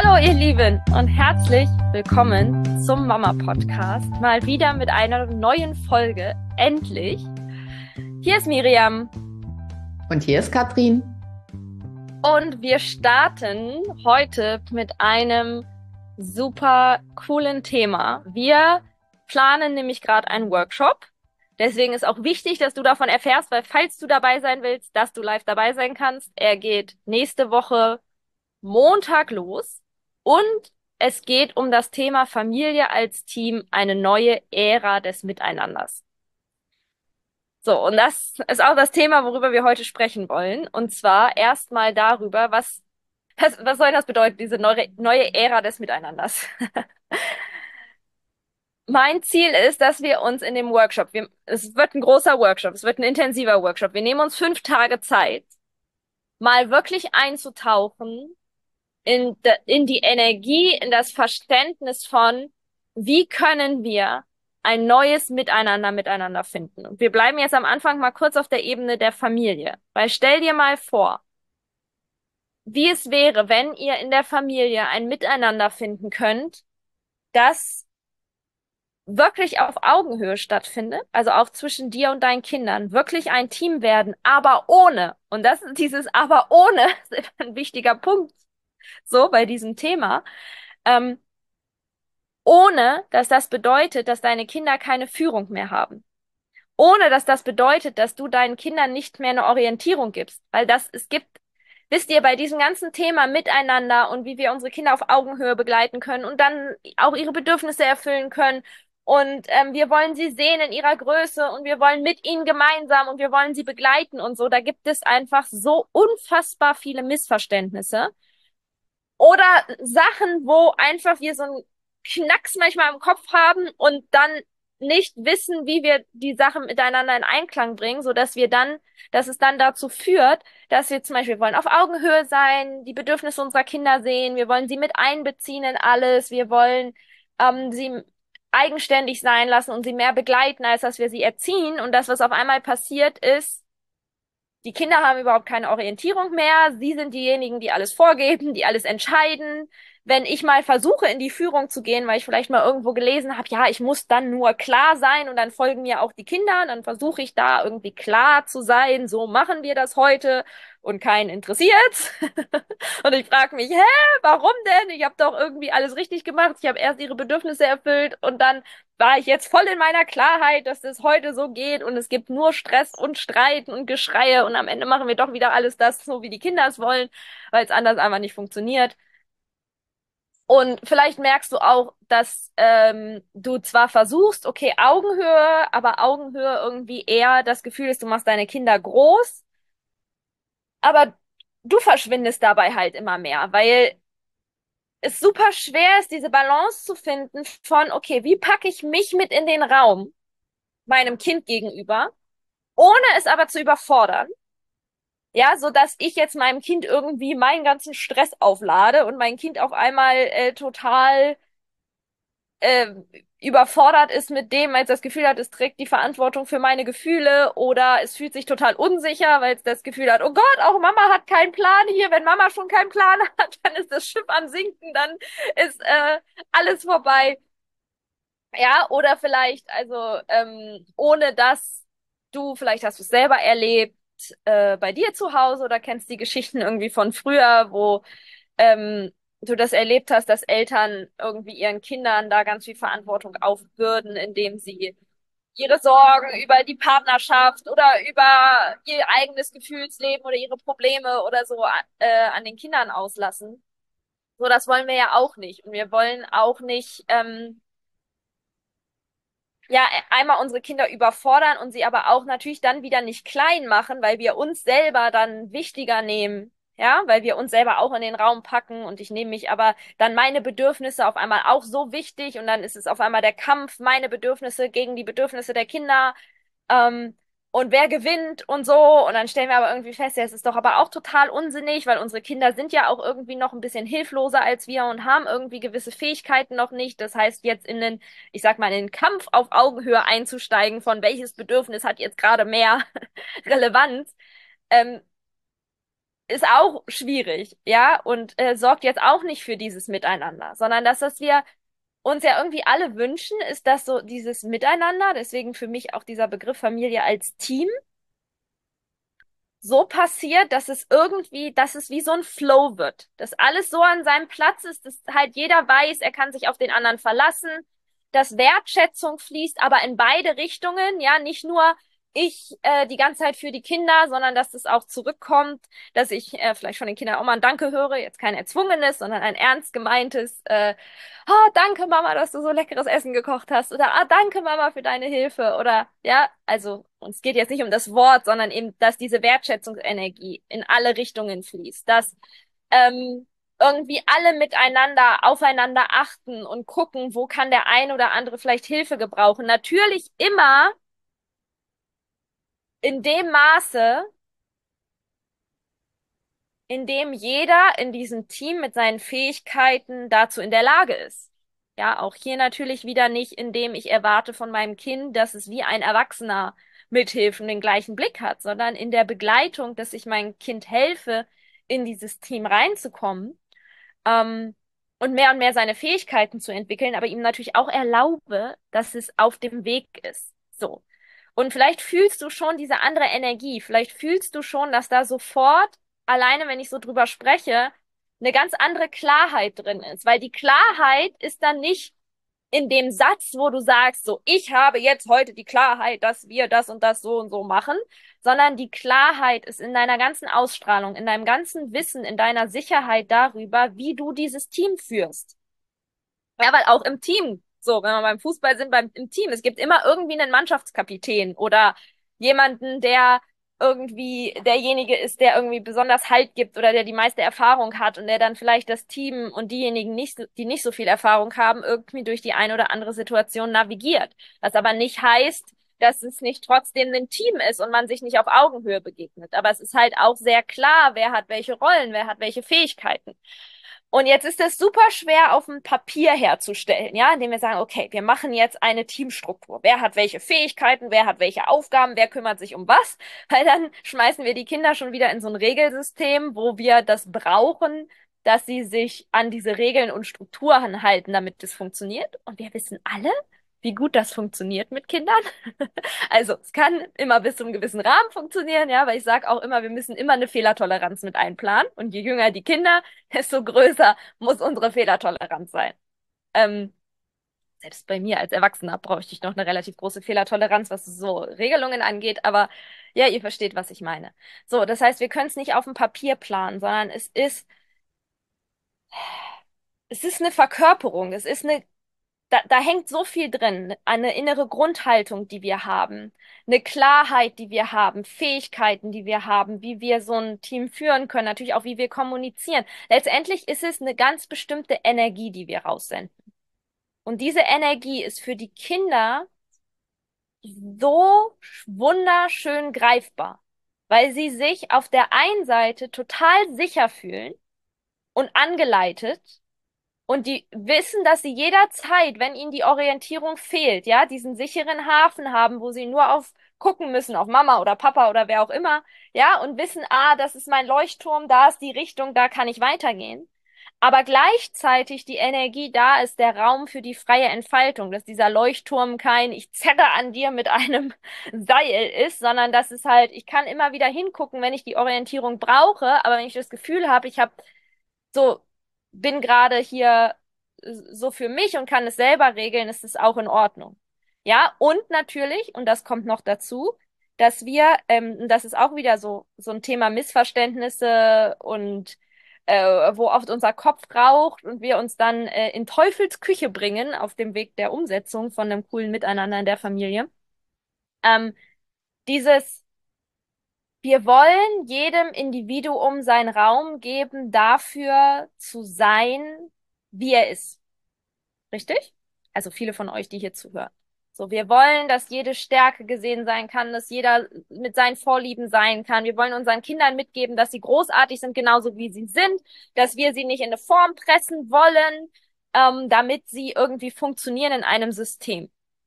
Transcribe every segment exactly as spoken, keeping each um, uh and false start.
Hallo ihr Lieben und herzlich willkommen zum Mama-Podcast. Mal wieder mit einer neuen Folge. Endlich. Hier ist Miriam. Und hier ist Katrin. Und wir starten heute mit einem super coolen Thema. Wir planen nämlich gerade einen Workshop. Deswegen ist auch wichtig, dass du davon erfährst, weil falls du dabei sein willst, dass du live dabei sein kannst. Er geht nächste Woche Montag los. Und es geht um das Thema Familie als Team, eine neue Ära des Miteinanders. So, und das ist auch das Thema, worüber wir heute sprechen wollen. Und zwar erstmal darüber, was, was, was soll das bedeuten, diese neue, neue Ära des Miteinanders? Mein Ziel ist, dass wir uns in dem Workshop, wir, es wird ein großer Workshop, es wird ein intensiver Workshop. Wir nehmen uns fünf Tage Zeit, mal wirklich einzutauchen in, de, in die Energie, in das Verständnis von, wie können wir ein neues Miteinander miteinander finden. Und wir bleiben jetzt am Anfang mal kurz auf der Ebene der Familie. Weil stell dir mal vor, wie es wäre, wenn ihr in der Familie ein Miteinander finden könnt, das wirklich auf Augenhöhe stattfindet, also auch zwischen dir und deinen Kindern, wirklich ein Team werden, aber ohne, und das ist dieses aber ohne, ist ein wichtiger Punkt, so bei diesem Thema, ähm, ohne dass das bedeutet, dass deine Kinder keine Führung mehr haben. Ohne dass das bedeutet, dass du deinen Kindern nicht mehr eine Orientierung gibst. Weil das, es gibt, wisst ihr, bei diesem ganzen Thema Miteinander und wie wir unsere Kinder auf Augenhöhe begleiten können und dann auch ihre Bedürfnisse erfüllen können. Und ähm, wir wollen sie sehen in ihrer Größe und wir wollen mit ihnen gemeinsam und wir wollen sie begleiten und so. Da gibt es einfach so unfassbar viele Missverständnisse. Oder Sachen, wo einfach wir so einen Knacks manchmal im Kopf haben und dann nicht wissen, wie wir die Sachen miteinander in Einklang bringen, so dass wir dann, dass es dann dazu führt, dass wir zum Beispiel, wir wollen auf Augenhöhe sein, die Bedürfnisse unserer Kinder sehen, wir wollen sie mit einbeziehen in alles, wir wollen ähm, sie eigenständig sein lassen und sie mehr begleiten, als dass wir sie erziehen. Und das, was auf einmal passiert ist, die Kinder haben überhaupt keine Orientierung mehr. Sie sind diejenigen, die alles vorgeben, die alles entscheiden. Wenn ich mal versuche, in die Führung zu gehen, weil ich vielleicht mal irgendwo gelesen habe, ja, ich muss dann nur klar sein und dann folgen mir auch die Kinder, dann versuche ich da irgendwie klar zu sein, so machen wir das heute und keinen interessiert's. Und ich frage mich, hä, warum denn? Ich habe doch irgendwie alles richtig gemacht. Ich habe erst ihre Bedürfnisse erfüllt und dann war ich jetzt voll in meiner Klarheit, dass das heute so geht und es gibt nur Stress und Streit und Geschreie und am Ende machen wir doch wieder alles das, so wie die Kinder es wollen, weil es anders einfach nicht funktioniert. Und vielleicht merkst du auch, dass ähm, du zwar versuchst, okay, Augenhöhe, aber Augenhöhe irgendwie eher das Gefühl ist, du machst deine Kinder groß, aber du verschwindest dabei halt immer mehr, weil es super schwer ist, diese Balance zu finden von, okay, wie packe ich mich mit in den Raum meinem Kind gegenüber, ohne es aber zu überfordern. Ja, so dass ich jetzt meinem Kind irgendwie meinen ganzen Stress auflade und mein Kind auf einmal äh, total äh, überfordert ist mit dem, weil es das Gefühl hat, es trägt die Verantwortung für meine Gefühle oder es fühlt sich total unsicher, weil es das Gefühl hat, oh Gott, auch Mama hat keinen Plan hier. Wenn Mama schon keinen Plan hat, dann ist das Schiff am Sinken, dann ist äh, alles vorbei. Ja, oder vielleicht, also ähm, ohne dass du, vielleicht hast du es selber erlebt, äh, bei dir zu Hause oder kennst die Geschichten irgendwie von früher, wo ähm, du das erlebt hast, dass Eltern irgendwie ihren Kindern da ganz viel Verantwortung aufbürden, indem sie ihre Sorgen über die Partnerschaft oder über ihr eigenes Gefühlsleben oder ihre Probleme oder so äh, an den Kindern auslassen. So, das wollen wir ja auch nicht. Und wir wollen auch nicht ähm, ja, einmal unsere Kinder überfordern und sie aber auch natürlich dann wieder nicht klein machen, weil wir uns selber dann wichtiger nehmen. Ja, weil wir uns selber auch in den Raum packen und ich nehme mich aber dann meine Bedürfnisse auf einmal auch so wichtig und dann ist es auf einmal der Kampf, meine Bedürfnisse gegen die Bedürfnisse der Kinder. Ähm, und wer gewinnt und so. Und dann stellen wir aber irgendwie fest, ja, es ist doch aber auch total unsinnig, weil unsere Kinder sind ja auch irgendwie noch ein bisschen hilfloser als wir und haben irgendwie gewisse Fähigkeiten noch nicht. Das heißt, jetzt in den, ich sag mal, in den Kampf auf Augenhöhe einzusteigen, von welches Bedürfnis hat jetzt gerade mehr Relevanz, ähm, ist auch schwierig, ja, und äh, sorgt jetzt auch nicht für dieses Miteinander, sondern das, was wir uns ja irgendwie alle wünschen, ist, dass so dieses Miteinander, deswegen für mich auch dieser Begriff Familie als Team, so passiert, dass es irgendwie, dass es wie so ein Flow wird, dass alles so an seinem Platz ist, dass halt jeder weiß, er kann sich auf den anderen verlassen, dass Wertschätzung fließt, aber in beide Richtungen, ja, nicht nur ich äh, die ganze Zeit für die Kinder, sondern dass das auch zurückkommt, dass ich äh, vielleicht von den Kindern auch mal ein Danke höre, jetzt kein erzwungenes, sondern ein ernst gemeintes, äh, oh, danke Mama, dass du so leckeres Essen gekocht hast oder ah, danke Mama für deine Hilfe oder ja, also uns geht jetzt nicht um das Wort, sondern eben, dass diese Wertschätzungsenergie in alle Richtungen fließt, dass ähm, irgendwie alle miteinander aufeinander achten und gucken, wo kann der ein oder andere vielleicht Hilfe gebrauchen. Natürlich immer in dem Maße, in dem jeder in diesem Team mit seinen Fähigkeiten dazu in der Lage ist. Ja, auch hier natürlich wieder nicht, indem ich erwarte von meinem Kind, dass es wie ein Erwachsener mithilft und den gleichen Blick hat, sondern in der Begleitung, dass ich meinem Kind helfe, in dieses Team reinzukommen, ähm, und mehr und mehr seine Fähigkeiten zu entwickeln, aber ihm natürlich auch erlaube, dass es auf dem Weg ist. So. Und vielleicht fühlst du schon diese andere Energie. Vielleicht fühlst du schon, dass da sofort, alleine wenn ich so drüber spreche, eine ganz andere Klarheit drin ist. Weil die Klarheit ist dann nicht in dem Satz, wo du sagst, so, ich habe jetzt heute die Klarheit, dass wir das und das so und so machen, sondern die Klarheit ist in deiner ganzen Ausstrahlung, in deinem ganzen Wissen, in deiner Sicherheit darüber, wie du dieses Team führst. Ja, weil auch im Team, so, wenn wir beim Fußball sind, beim, im Team, es gibt immer irgendwie einen Mannschaftskapitän oder jemanden, der irgendwie derjenige ist, der irgendwie besonders Halt gibt oder der die meiste Erfahrung hat und der dann vielleicht das Team und diejenigen nicht, so- die nicht so viel Erfahrung haben, irgendwie durch die eine oder andere Situation navigiert. Was aber nicht heißt, dass es nicht trotzdem ein Team ist und man sich nicht auf Augenhöhe begegnet. Aber es ist halt auch sehr klar, wer hat welche Rollen, wer hat welche Fähigkeiten. Und jetzt ist es super schwer auf dem Papier herzustellen, ja, indem wir sagen, okay, wir machen jetzt eine Teamstruktur. Wer hat welche Fähigkeiten, wer hat welche Aufgaben, wer kümmert sich um was? Weil dann schmeißen wir die Kinder schon wieder in so ein Regelsystem, wo wir das brauchen, dass sie sich an diese Regeln und Strukturen halten, damit das funktioniert. Und wir wissen alle, wie gut das funktioniert mit Kindern. Also es kann immer bis zu einem gewissen Rahmen funktionieren, ja, weil ich sage auch immer, wir müssen immer eine Fehlertoleranz mit einplanen. Und je jünger die Kinder, desto größer muss unsere Fehlertoleranz sein. Ähm, Selbst bei mir als Erwachsener bräuchte ich noch eine relativ große Fehlertoleranz, was so Regelungen angeht, aber ja, ihr versteht, was ich meine. So, das heißt, wir können es nicht auf dem Papier planen, sondern es ist, es ist eine Verkörperung, es ist eine da, da hängt so viel drin. Eine innere Grundhaltung, die wir haben, eine Klarheit, die wir haben, Fähigkeiten, die wir haben, wie wir so ein Team führen können, natürlich auch, wie wir kommunizieren. Letztendlich ist es eine ganz bestimmte Energie, die wir raussenden. Und diese Energie ist für die Kinder so wunderschön greifbar, weil sie sich auf der einen Seite total sicher fühlen und angeleitet und die wissen, dass sie jederzeit, wenn ihnen die Orientierung fehlt, ja, diesen sicheren Hafen haben, wo sie nur auf gucken müssen, auf Mama oder Papa oder wer auch immer, ja, und wissen, ah, das ist mein Leuchtturm, da ist die Richtung, da kann ich weitergehen. Aber gleichzeitig die Energie da ist, der Raum für die freie Entfaltung, dass dieser Leuchtturm kein ich zerre an dir mit einem Seil ist, sondern dass es halt, ich kann immer wieder hingucken, wenn ich die Orientierung brauche, aber wenn ich das Gefühl habe, ich habe so, bin gerade hier so für mich und kann es selber regeln, ist es auch in Ordnung. Ja, und natürlich, und das kommt noch dazu, dass wir, ähm, das ist auch wieder so, so ein Thema Missverständnisse und äh, wo oft unser Kopf raucht und wir uns dann äh, in Teufels Küche bringen auf dem Weg der Umsetzung von einem coolen Miteinander in der Familie. Ähm, dieses Wir wollen jedem Individuum seinen Raum geben, dafür zu sein, wie er ist. Richtig? Also viele von euch, die hier zuhören. So, wir wollen, dass jede Stärke gesehen sein kann, dass jeder mit seinen Vorlieben sein kann. Wir wollen unseren Kindern mitgeben, dass sie großartig sind, genauso wie sie sind, dass wir sie nicht in eine Form pressen wollen, ähm, damit sie irgendwie funktionieren in einem System.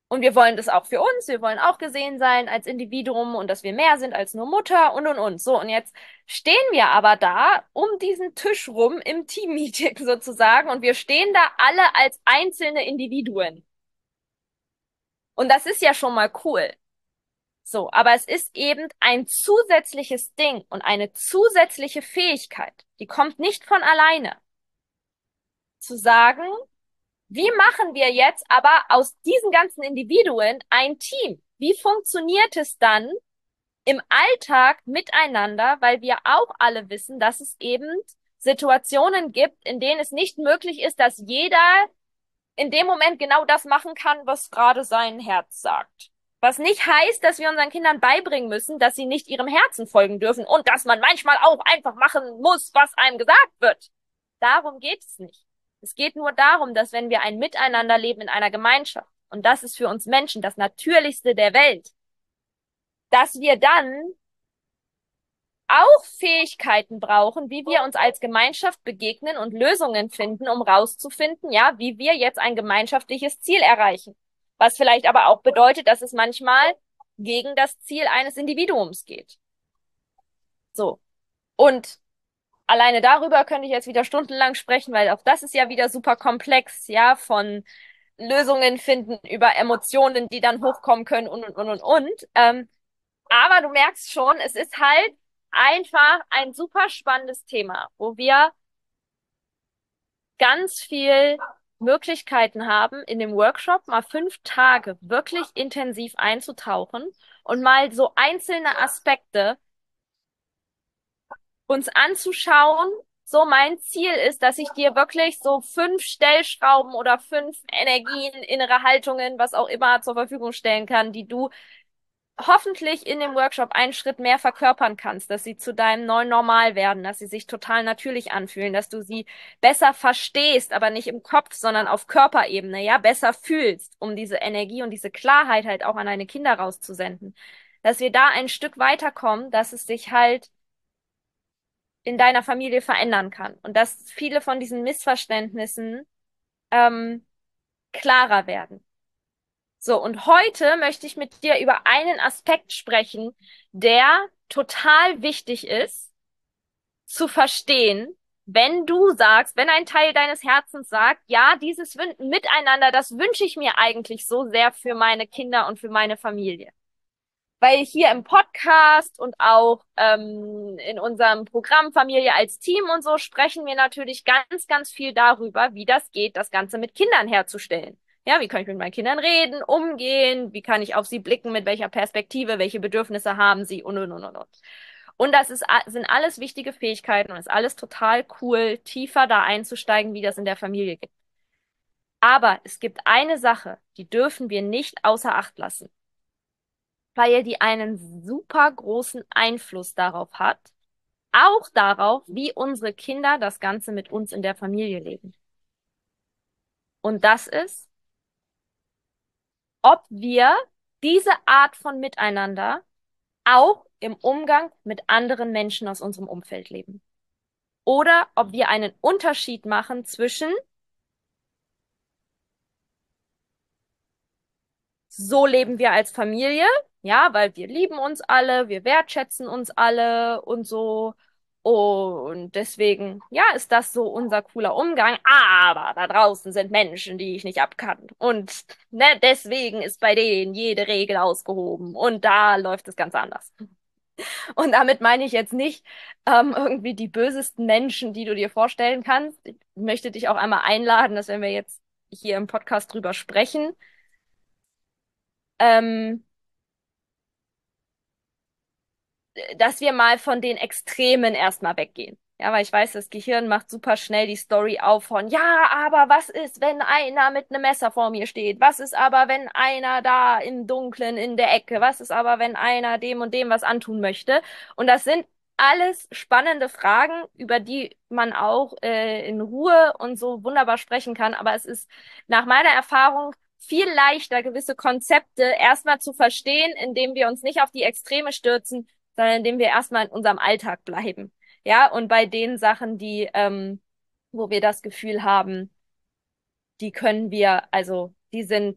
Und wir wollen das auch für uns. Wir wollen auch gesehen sein als Individuum und dass wir mehr sind als nur Mutter und und und. So, und jetzt stehen wir aber da um diesen Tisch rum im Teammeeting sozusagen und wir stehen da alle als einzelne Individuen. Und das ist ja schon mal cool. So, aber es ist eben ein zusätzliches Ding und eine zusätzliche Fähigkeit. Die kommt nicht von alleine. Zu sagen, wie machen wir jetzt aber aus diesen ganzen Individuen ein Team? Wie funktioniert es dann im Alltag miteinander, weil wir auch alle wissen, dass es eben Situationen gibt, in denen es nicht möglich ist, dass jeder in dem Moment genau das machen kann, was gerade sein Herz sagt. Was nicht heißt, dass wir unseren Kindern beibringen müssen, dass sie nicht ihrem Herzen folgen dürfen und dass man manchmal auch einfach machen muss, was einem gesagt wird. Darum geht es nicht. Es geht nur darum, dass wenn wir ein Miteinander leben in einer Gemeinschaft, und das ist für uns Menschen das Natürlichste der Welt, dass wir dann auch Fähigkeiten brauchen, wie wir uns als Gemeinschaft begegnen und Lösungen finden, um rauszufinden, ja, wie wir jetzt ein gemeinschaftliches Ziel erreichen. Was vielleicht aber auch bedeutet, dass es manchmal gegen das Ziel eines Individuums geht. So. Und alleine darüber könnte ich jetzt wieder stundenlang sprechen, weil auch das ist ja wieder super komplex, ja, von Lösungen finden über Emotionen, die dann hochkommen können und, und, und, und, und. Ähm, aber du merkst schon, es ist halt einfach ein super spannendes Thema, wo wir ganz viel Möglichkeiten haben, in dem Workshop mal fünf Tage wirklich intensiv einzutauchen und mal so einzelne Aspekte uns anzuschauen. So, mein Ziel ist, dass ich dir wirklich so fünf Stellschrauben oder fünf Energien, innere Haltungen, was auch immer zur Verfügung stellen kann, die du hoffentlich in dem Workshop einen Schritt mehr verkörpern kannst, dass sie zu deinem neuen Normal werden, dass sie sich total natürlich anfühlen, dass du sie besser verstehst, aber nicht im Kopf, sondern auf Körperebene, ja, besser fühlst, um diese Energie und diese Klarheit halt auch an deine Kinder rauszusenden. Dass wir da ein Stück weiterkommen, dass es sich halt in deiner Familie verändern kann und dass viele von diesen Missverständnissen ähm, klarer werden. So, und heute möchte ich mit dir über einen Aspekt sprechen, der total wichtig ist zu verstehen, wenn du sagst, wenn ein Teil deines Herzens sagt, ja, dieses Wün- Miteinander, das wünsche ich mir eigentlich so sehr für meine Kinder und für meine Familie. Weil hier im Podcast und auch ähm, in unserem Programm Familie als Team und so sprechen wir natürlich ganz, ganz viel darüber, wie das geht, das Ganze mit Kindern herzustellen. Ja, wie kann ich mit meinen Kindern reden, umgehen, wie kann ich auf sie blicken, mit welcher Perspektive, welche Bedürfnisse haben sie und, und, und, und. Und Und das ist, sind alles wichtige Fähigkeiten und ist alles total cool, tiefer da einzusteigen, wie das in der Familie geht. Aber es gibt eine Sache, die dürfen wir nicht außer Acht lassen, weil die einen super großen Einfluss darauf hat, auch darauf, wie unsere Kinder das Ganze mit uns in der Familie leben. Und das ist, ob wir diese Art von Miteinander auch im Umgang mit anderen Menschen aus unserem Umfeld leben. Oder ob wir einen Unterschied machen zwischen so leben wir als Familie, ja, weil wir lieben uns alle, wir wertschätzen uns alle und so. Und deswegen, ja, ist das so unser cooler Umgang. Aber da draußen sind Menschen, die ich nicht abkann. Und ne, deswegen ist bei denen jede Regel ausgehoben. Und da läuft es ganz anders. Und damit meine ich jetzt nicht ähm, irgendwie die bösesten Menschen, die du dir vorstellen kannst. Ich möchte dich auch einmal einladen, dass wenn wir jetzt hier im Podcast drüber sprechen, ähm, dass wir mal von den Extremen erstmal weggehen. Ja, weil ich weiß, das Gehirn macht super schnell die Story auf von, ja, aber was ist, wenn einer mit einem Messer vor mir steht? Was ist aber, wenn einer da im Dunkeln in der Ecke? Was ist aber, wenn einer dem und dem was antun möchte? Und das sind alles spannende Fragen, über die man auch äh, in Ruhe und so wunderbar sprechen kann. Aber es ist nach meiner Erfahrung viel leichter, gewisse Konzepte erstmal zu verstehen, indem wir uns nicht auf die Extreme stürzen, sondern indem wir erstmal in unserem Alltag bleiben. Ja, und bei den Sachen, die, ähm, wo wir das Gefühl haben, die können wir, also die sind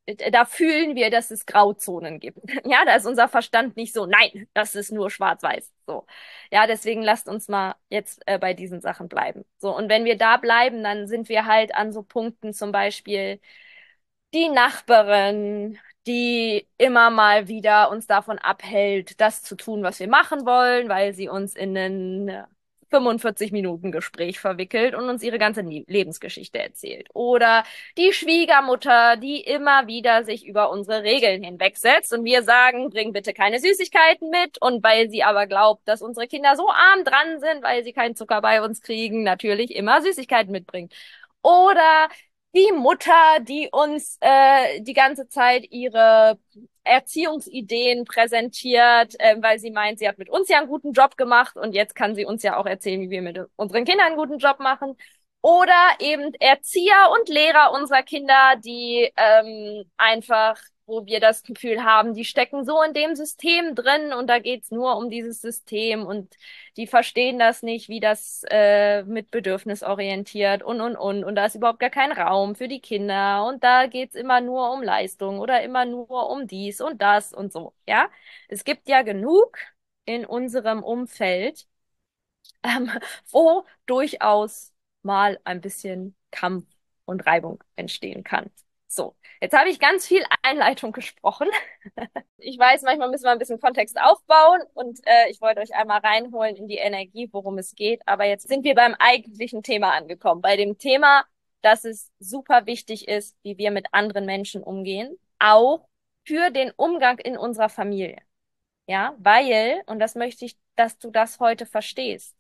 da fühlen wir, dass es Grauzonen gibt. Ja, da ist unser Verstand nicht so, nein, das ist nur schwarz-weiß. So. Ja, deswegen lasst uns mal jetzt äh, bei diesen Sachen bleiben. So, und wenn wir da bleiben, dann sind wir halt an so Punkten, zum Beispiel die Nachbarin, die immer mal wieder uns davon abhält, das zu tun, was wir machen wollen, weil sie uns in einen fünfundvierzig Minuten Gespräch verwickelt und uns ihre ganze Nie- Lebensgeschichte erzählt. Oder die Schwiegermutter, die immer wieder sich über unsere Regeln hinwegsetzt und wir sagen, bring bitte keine Süßigkeiten mit. Und weil sie aber glaubt, dass unsere Kinder so arm dran sind, weil sie keinen Zucker bei uns kriegen, natürlich immer Süßigkeiten mitbringt. Oder die Mutter, die uns äh, die ganze Zeit ihre Erziehungsideen präsentiert, äh, weil sie meint, sie hat mit uns ja einen guten Job gemacht und jetzt kann sie uns ja auch erzählen, wie wir mit unseren Kindern einen guten Job machen. Oder eben Erzieher und Lehrer unserer Kinder, die ähm, einfach, wo wir das Gefühl haben, die stecken so in dem System drin und da geht's nur um dieses System und die verstehen das nicht, wie das äh, mit bedürfnisorientiert und und und und da ist überhaupt gar kein Raum für die Kinder und da geht's immer nur um Leistung oder immer nur um dies und das und so, ja. Es gibt ja genug in unserem Umfeld, ähm, wo durchaus mal ein bisschen Kampf und Reibung entstehen kann. So, jetzt habe ich ganz viel Einleitung gesprochen. Ich weiß, manchmal müssen wir ein bisschen Kontext aufbauen und äh, ich wollte euch einmal reinholen in die Energie, worum es geht. Aber jetzt sind wir beim eigentlichen Thema angekommen. Bei dem Thema, dass es super wichtig ist, wie wir mit anderen Menschen umgehen, auch für den Umgang in unserer Familie. Ja, weil, und das möchte ich, dass du das heute verstehst,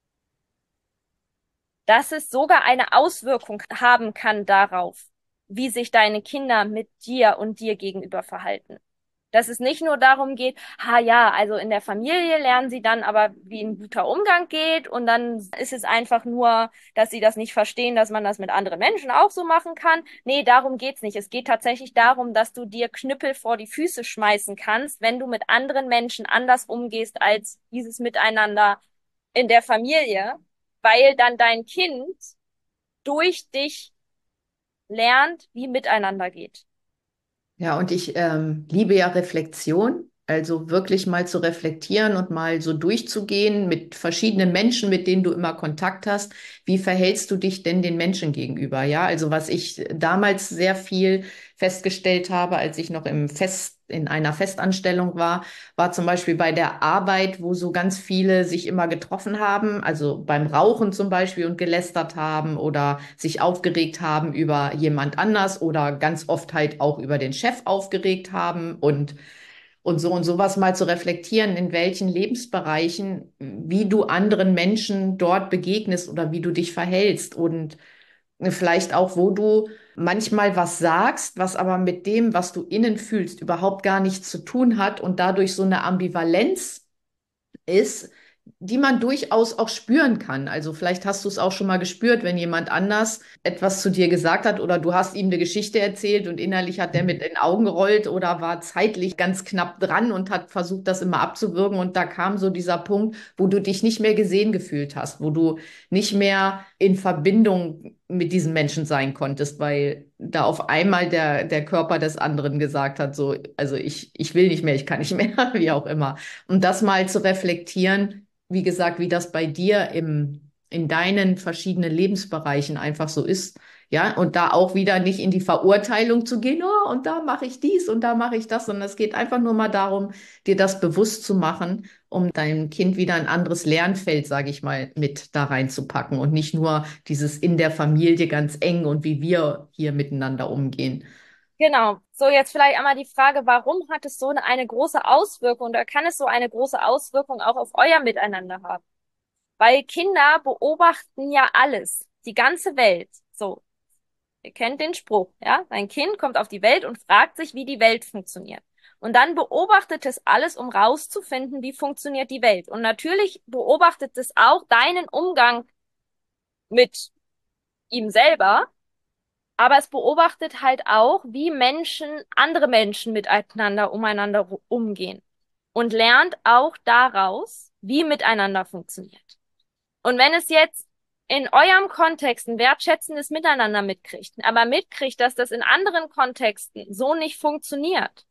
dass es sogar eine Auswirkung haben kann darauf, wie sich deine Kinder mit dir und dir gegenüber verhalten. Dass es nicht nur darum geht, ha ja, also in der Familie lernen sie dann aber, wie ein guter Umgang geht und dann ist es einfach nur, dass sie das nicht verstehen, dass man das mit anderen Menschen auch so machen kann. Nee, darum geht's nicht. Es geht tatsächlich darum, dass du dir Knüppel vor die Füße schmeißen kannst, wenn du mit anderen Menschen anders umgehst als dieses Miteinander in der Familie, weil dann dein Kind durch dich lernt, wie miteinander geht. Ja, und ich ähm, liebe ja Reflexion, also wirklich mal zu reflektieren und mal so durchzugehen mit verschiedenen Menschen, mit denen du immer Kontakt hast. Wie verhältst du dich denn den Menschen gegenüber? Ja, also was ich damals sehr viel festgestellt habe, als ich noch im Fest, in einer Festanstellung war, war zum Beispiel bei der Arbeit, wo so ganz viele sich immer getroffen haben, also beim Rauchen zum Beispiel und gelästert haben oder sich aufgeregt haben über jemand anders oder ganz oft halt auch über den Chef aufgeregt haben und und so und sowas mal zu reflektieren, in welchen Lebensbereichen, wie du anderen Menschen dort begegnest oder wie du dich verhältst und vielleicht auch, wo du manchmal was sagst, was aber mit dem, was du innen fühlst, überhaupt gar nichts zu tun hat und dadurch so eine Ambivalenz ist, die man durchaus auch spüren kann. Also vielleicht hast du es auch schon mal gespürt, wenn jemand anders etwas zu dir gesagt hat oder du hast ihm eine Geschichte erzählt und innerlich hat der mit den Augen gerollt oder war zeitlich ganz knapp dran und hat versucht, das immer abzuwürgen. Und da kam so dieser Punkt, wo du dich nicht mehr gesehen gefühlt hast, wo du nicht mehr in Verbindung mit diesen Menschen sein konntest, weil da auf einmal der, der Körper des anderen gesagt hat, so, also ich, ich will nicht mehr, ich kann nicht mehr, wie auch immer. Und das mal zu reflektieren, wie gesagt, wie das bei dir im, in deinen verschiedenen Lebensbereichen einfach so ist. Ja, und da auch wieder nicht in die Verurteilung zu gehen, oh, und da mache ich dies und da mache ich das, sondern es geht einfach nur mal darum, dir das bewusst zu machen, um deinem Kind wieder ein anderes Lernfeld, sage ich mal, mit da reinzupacken und nicht nur dieses in der Familie ganz eng und wie wir hier miteinander umgehen. Genau. So, jetzt vielleicht einmal die Frage, warum hat es so eine, eine große Auswirkung oder kann es so eine große Auswirkung auch auf euer Miteinander haben? Weil Kinder beobachten ja alles, die ganze Welt. So, ihr kennt den Spruch, ja? Ein Kind kommt auf die Welt und fragt sich, wie die Welt funktioniert. Und dann beobachtet es alles, um rauszufinden, wie funktioniert die Welt. Und natürlich beobachtet es auch deinen Umgang mit ihm selber. Aber es beobachtet halt auch, wie Menschen, andere Menschen miteinander, umeinander ru- umgehen. Und lernt auch daraus, wie miteinander funktioniert. Und wenn es jetzt in eurem Kontext ein wertschätzendes Miteinander mitkriegt, aber mitkriegt, dass das in anderen Kontexten so nicht funktioniert,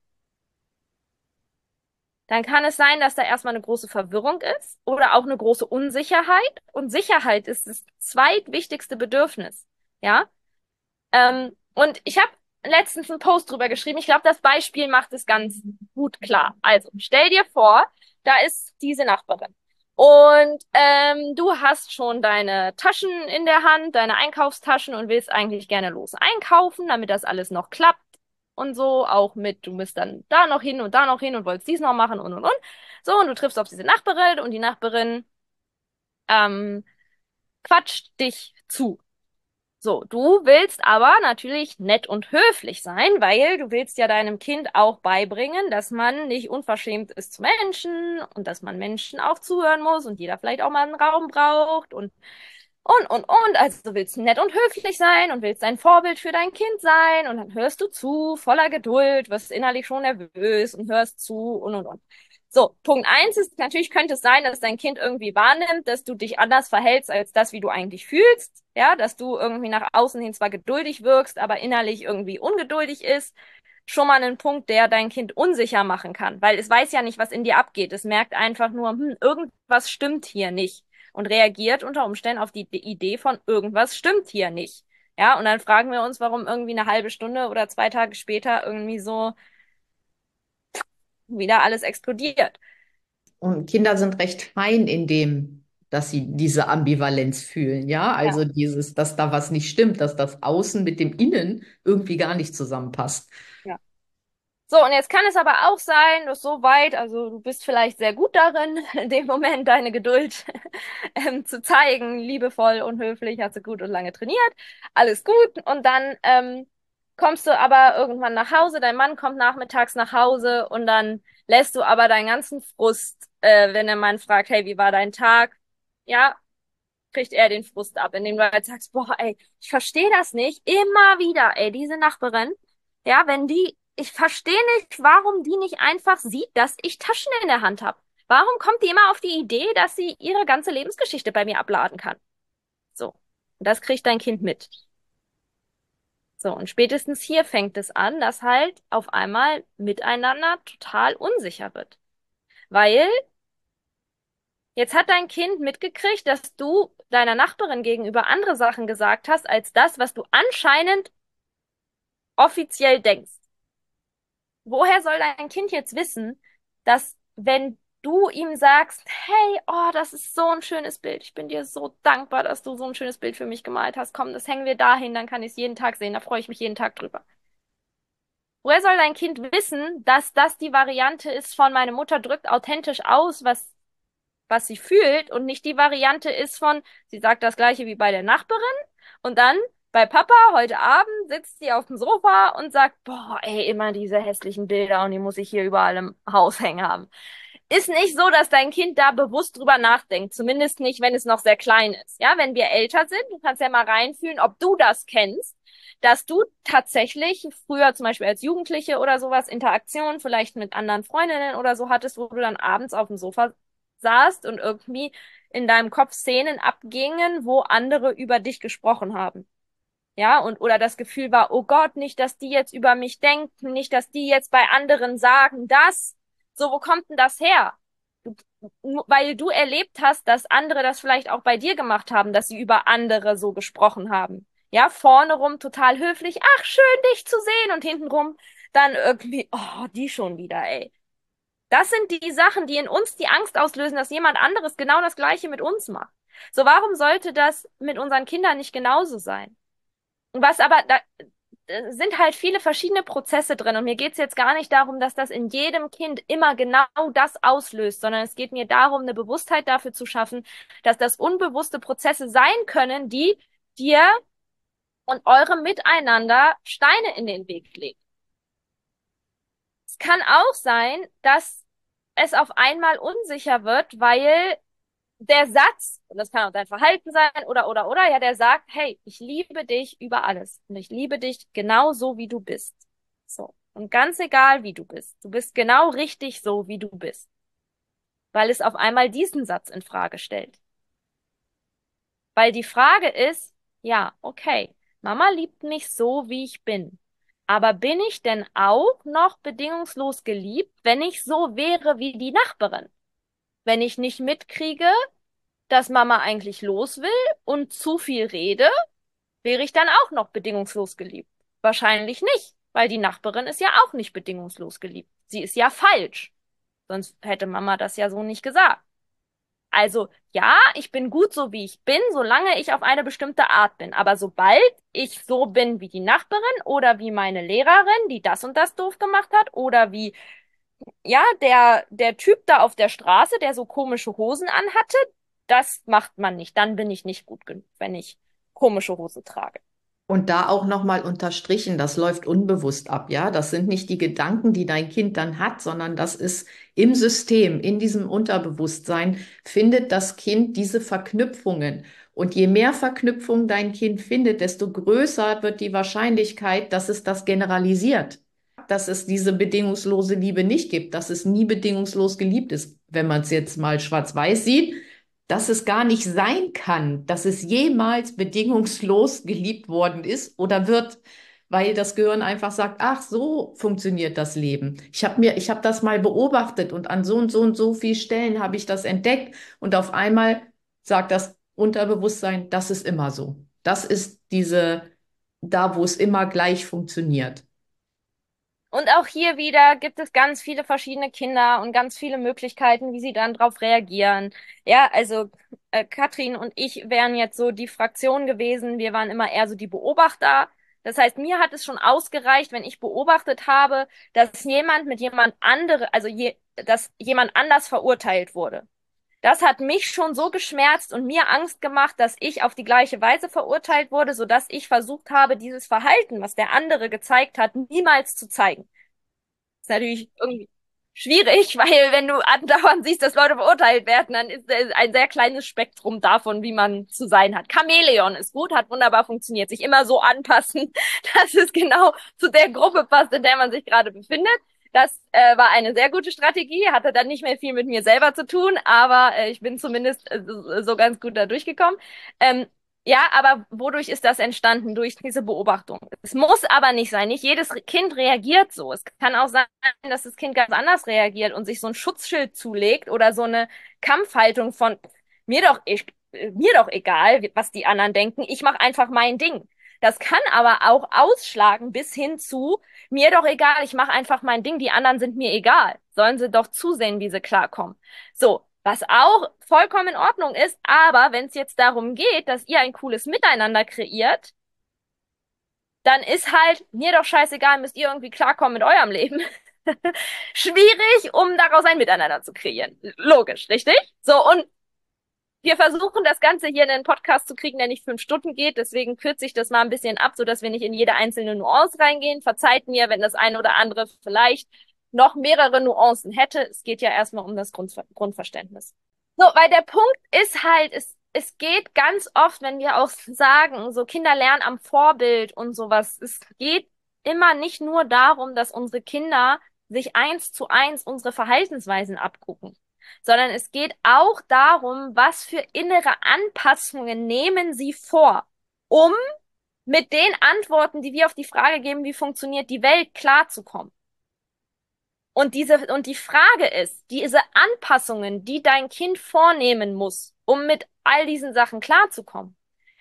dann kann es sein, dass da erstmal eine große Verwirrung ist oder auch eine große Unsicherheit. Und Sicherheit ist das zweitwichtigste Bedürfnis. Ja? Ähm, und ich habe letztens einen Post drüber geschrieben. Ich glaube, das Beispiel macht es ganz gut klar. Also, stell dir vor, da ist diese Nachbarin. Und ähm, du hast schon deine Taschen in der Hand, deine Einkaufstaschen und willst eigentlich gerne los einkaufen, damit das alles noch klappt und so. Auch mit, du bist dann da noch hin und da noch hin und wolltest dies noch machen und und und. So, und du triffst auf diese Nachbarin und die Nachbarin ähm, quatscht dich zu. So, du willst aber natürlich nett und höflich sein, weil du willst ja deinem Kind auch beibringen, dass man nicht unverschämt ist zu Menschen und dass man Menschen auch zuhören muss und jeder vielleicht auch mal einen Raum braucht und und und und. Also du willst nett und höflich sein und willst ein Vorbild für dein Kind sein und dann hörst du zu, voller Geduld, wirst innerlich schon nervös und hörst zu und und und. So, Punkt eins ist, natürlich könnte es sein, dass dein Kind irgendwie wahrnimmt, dass du dich anders verhältst als das, wie du eigentlich fühlst. Ja, dass du irgendwie nach außen hin zwar geduldig wirkst, aber innerlich irgendwie ungeduldig ist. Schon mal ein Punkt, der dein Kind unsicher machen kann, weil es weiß ja nicht, was in dir abgeht. Es merkt einfach nur, hm, irgendwas stimmt hier nicht und reagiert unter Umständen auf die Idee von irgendwas stimmt hier nicht. Ja, und dann fragen wir uns, warum irgendwie eine halbe Stunde oder zwei Tage später irgendwie so wieder alles explodiert. Und Kinder sind recht fein in dem, dass sie diese Ambivalenz fühlen, ja? Ja. Also dieses, dass da was nicht stimmt, dass das Außen mit dem Innen irgendwie gar nicht zusammenpasst. Ja. So, und jetzt kann es aber auch sein, dass so weit, also du bist vielleicht sehr gut darin, in dem Moment deine Geduld ähm, zu zeigen, liebevoll und höflich, hast du gut und lange trainiert, alles gut. Und dann ähm, kommst du aber irgendwann nach Hause, dein Mann kommt nachmittags nach Hause und dann lässt du aber deinen ganzen Frust, äh, wenn der Mann fragt, hey, wie war dein Tag? Ja, kriegt er den Frust ab, indem du halt sagst, boah, ey, ich verstehe das nicht, immer wieder, ey, diese Nachbarin, ja, wenn die, ich verstehe nicht, warum die nicht einfach sieht, dass ich Taschen in der Hand habe. Warum kommt die immer auf die Idee, dass sie ihre ganze Lebensgeschichte bei mir abladen kann? So, und das kriegt dein Kind mit. So, und spätestens hier fängt es an, dass halt auf einmal miteinander total unsicher wird. Weil jetzt hat dein Kind mitgekriegt, dass du deiner Nachbarin gegenüber andere Sachen gesagt hast, als das, was du anscheinend offiziell denkst. Woher soll dein Kind jetzt wissen, dass wenn du ihm sagst, hey, oh, das ist so ein schönes Bild, ich bin dir so dankbar, dass du so ein schönes Bild für mich gemalt hast, komm, das hängen wir dahin, dann kann ich es jeden Tag sehen, da freue ich mich jeden Tag drüber. Woher soll dein Kind wissen, dass das die Variante ist von meine Mutter drückt authentisch aus, was was sie fühlt und nicht die Variante ist von, sie sagt das gleiche wie bei der Nachbarin und dann bei Papa heute Abend sitzt sie auf dem Sofa und sagt, boah, ey, immer diese hässlichen Bilder und die muss ich hier überall im Haus hängen haben. Ist nicht so, dass dein Kind da bewusst drüber nachdenkt, zumindest nicht, wenn es noch sehr klein ist. Ja, wenn wir älter sind, du kannst ja mal reinfühlen, ob du das kennst, dass du tatsächlich früher zum Beispiel als Jugendliche oder sowas Interaktion vielleicht mit anderen Freundinnen oder so hattest, wo du dann abends auf dem Sofa saßt und irgendwie in deinem Kopf Szenen abgingen, wo andere über dich gesprochen haben. Ja, und oder das Gefühl war, oh Gott, nicht, dass die jetzt über mich denken, nicht, dass die jetzt bei anderen sagen, das. So, wo kommt denn das her? Du, weil du erlebt hast, dass andere das vielleicht auch bei dir gemacht haben, dass sie über andere so gesprochen haben. Ja, vorne rum total höflich, ach, schön dich zu sehen und hintenrum dann irgendwie, oh, die schon wieder, ey. Das sind die Sachen, die in uns die Angst auslösen, dass jemand anderes genau das Gleiche mit uns macht. So, warum sollte das mit unseren Kindern nicht genauso sein? Und was aber, da äh, sind halt viele verschiedene Prozesse drin. Und mir geht's jetzt gar nicht darum, dass das in jedem Kind immer genau das auslöst, sondern es geht mir darum, eine Bewusstheit dafür zu schaffen, dass das unbewusste Prozesse sein können, die dir und eurem Miteinander Steine in den Weg legen. Es kann auch sein, dass es auf einmal unsicher wird, weil der Satz, und das kann auch dein Verhalten sein, oder, oder, oder, ja, der sagt, hey, ich liebe dich über alles und ich liebe dich genau so, wie du bist. So. Und ganz egal, wie du bist. Du bist genau richtig so, wie du bist. Weil es auf einmal diesen Satz in Frage stellt. Weil die Frage ist, ja, okay, Mama liebt mich so, wie ich bin. Aber bin ich denn auch noch bedingungslos geliebt, wenn ich so wäre wie die Nachbarin? Wenn ich nicht mitkriege, dass Mama eigentlich los will und zu viel rede, wäre ich dann auch noch bedingungslos geliebt? Wahrscheinlich nicht, weil die Nachbarin ist ja auch nicht bedingungslos geliebt. Sie ist ja falsch. Sonst hätte Mama das ja so nicht gesagt. Also ja, ich bin gut so, wie ich bin, solange ich auf eine bestimmte Art bin. Aber sobald ich so bin wie die Nachbarin oder wie meine Lehrerin, die das und das doof gemacht hat, oder wie, ja, der, der Typ da auf der Straße, der so komische Hosen anhatte, das macht man nicht. Dann bin ich nicht gut genug, wenn ich komische Hose trage. Und da auch nochmal unterstrichen, das läuft unbewusst ab, ja. Das sind nicht die Gedanken, die dein Kind dann hat, sondern das ist im System, in diesem Unterbewusstsein findet das Kind diese Verknüpfungen. Und je mehr Verknüpfungen dein Kind findet, desto größer wird die Wahrscheinlichkeit, dass es das generalisiert, dass es diese bedingungslose Liebe nicht gibt, dass es nie bedingungslos geliebt ist, wenn man es jetzt mal schwarz-weiß sieht, dass es gar nicht sein kann, dass es jemals bedingungslos geliebt worden ist oder wird, weil das Gehirn einfach sagt, ach, so funktioniert das Leben. Ich habe mir, ich habe das mal beobachtet und an so und so und so vielen Stellen habe ich das entdeckt und auf einmal sagt das Unterbewusstsein, das ist immer so. Das ist diese, da, wo es immer gleich funktioniert. Und auch hier wieder gibt es ganz viele verschiedene Kinder und ganz viele Möglichkeiten, wie sie dann drauf reagieren. Ja, also äh, Katrin und ich wären jetzt so die Fraktion gewesen. Wir waren immer eher so die Beobachter. Das heißt, mir hat es schon ausgereicht, wenn ich beobachtet habe, dass jemand mit jemand andere, also je, dass jemand anders verurteilt wurde. Das hat mich schon so geschmerzt und mir Angst gemacht, dass ich auf die gleiche Weise verurteilt wurde, sodass ich versucht habe, dieses Verhalten, was der andere gezeigt hat, niemals zu zeigen. Ist natürlich irgendwie schwierig, weil wenn du andauernd siehst, dass Leute verurteilt werden, dann ist es ein sehr kleines Spektrum davon, wie man zu sein hat. Chamäleon ist gut, hat wunderbar funktioniert. Sich immer so anpassen, dass es genau zu der Gruppe passt, in der man sich gerade befindet. Das äh, war eine sehr gute Strategie, hatte dann nicht mehr viel mit mir selber zu tun, aber äh, ich bin zumindest äh, so, so ganz gut da durchgekommen. Ähm, ja, aber wodurch ist das entstanden? Durch diese Beobachtung. Es muss aber nicht sein. Nicht jedes Kind reagiert so. Es kann auch sein, dass das Kind ganz anders reagiert und sich so ein Schutzschild zulegt oder so eine Kampfhaltung von mir doch, ich, mir doch egal, was die anderen denken. Ich mache einfach mein Ding. Das kann aber auch ausschlagen bis hin zu mir doch egal, ich mache einfach mein Ding, die anderen sind mir egal. Sollen sie doch zusehen, wie sie klarkommen. So, was auch vollkommen in Ordnung ist, aber wenn es jetzt darum geht, dass ihr ein cooles Miteinander kreiert, dann ist halt mir doch scheißegal, müsst ihr irgendwie klarkommen mit eurem Leben. Schwierig, um daraus ein Miteinander zu kreieren. Logisch, richtig? So, und wir versuchen das Ganze hier in einen Podcast zu kriegen, der nicht fünf Stunden geht. Deswegen kürze ich das mal ein bisschen ab, sodass wir nicht in jede einzelne Nuance reingehen. Verzeiht mir, wenn das eine oder andere vielleicht noch mehrere Nuancen hätte. Es geht ja erstmal um das Grundver Grundverständnis. So, weil der Punkt ist halt, es, es geht ganz oft, wenn wir auch sagen, so Kinder lernen am Vorbild und sowas. Es geht immer nicht nur darum, dass unsere Kinder sich eins zu eins unsere Verhaltensweisen abgucken, sondern es geht auch darum, was für innere Anpassungen nehmen sie vor, um mit den Antworten, die wir auf die Frage geben, wie funktioniert die Welt, klarzukommen. Und diese, und die Frage ist, diese Anpassungen, die dein Kind vornehmen muss, um mit all diesen Sachen klarzukommen,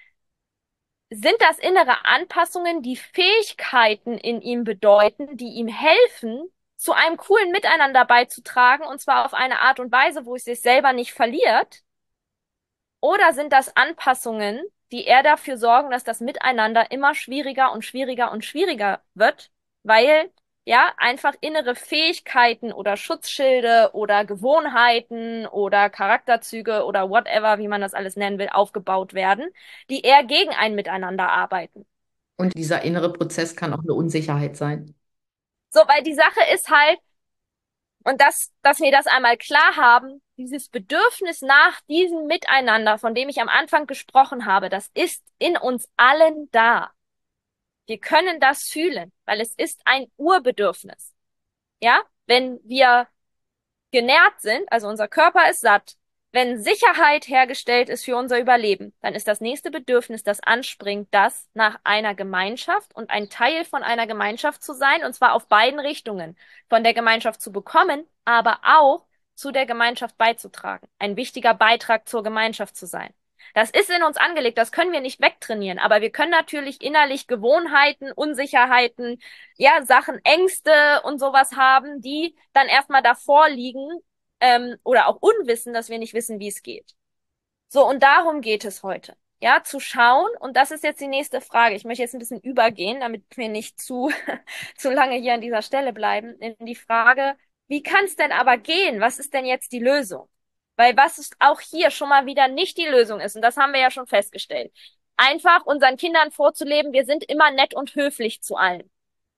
sind das innere Anpassungen, die Fähigkeiten in ihm bedeuten, die ihm helfen, zu einem coolen Miteinander beizutragen, und zwar auf eine Art und Weise, wo es sich selber nicht verliert? Oder sind das Anpassungen, die eher dafür sorgen, dass das Miteinander immer schwieriger und schwieriger und schwieriger wird, weil ja einfach innere Fähigkeiten oder Schutzschilde oder Gewohnheiten oder Charakterzüge oder whatever, wie man das alles nennen will, aufgebaut werden, die eher gegen ein Miteinander arbeiten. Und dieser innere Prozess kann auch eine Unsicherheit sein. So, weil die Sache ist halt, und das, dass wir das einmal klar haben, dieses Bedürfnis nach diesem Miteinander, von dem ich am Anfang gesprochen habe, das ist in uns allen da. Wir können das fühlen, weil es ist ein Urbedürfnis. Ja, wenn wir genährt sind, also unser Körper ist satt, Wenn Sicherheit hergestellt ist für unser Überleben, dann ist das nächste Bedürfnis, das anspringt, das nach einer Gemeinschaft und ein Teil von einer Gemeinschaft zu sein, und zwar auf beiden Richtungen. Von der Gemeinschaft zu bekommen, aber auch zu der Gemeinschaft beizutragen. Ein wichtiger Beitrag zur Gemeinschaft zu sein. Das ist in uns angelegt, das können wir nicht wegtrainieren, aber wir können natürlich innerlich Gewohnheiten, Unsicherheiten, ja, Sachen, Ängste und sowas haben, die dann erstmal davor liegen, ähm, oder auch Unwissen, dass wir nicht wissen, wie es geht. So, und darum geht es heute. Ja, zu schauen, und das ist jetzt die nächste Frage. Ich möchte jetzt ein bisschen übergehen, damit wir nicht zu, zu lange hier an dieser Stelle bleiben, in die Frage, wie kann es denn aber gehen? Was ist denn jetzt die Lösung? Weil was ist auch hier schon mal wieder nicht die Lösung ist, und das haben wir ja schon festgestellt, einfach unseren Kindern vorzuleben, wir sind immer nett und höflich zu allen.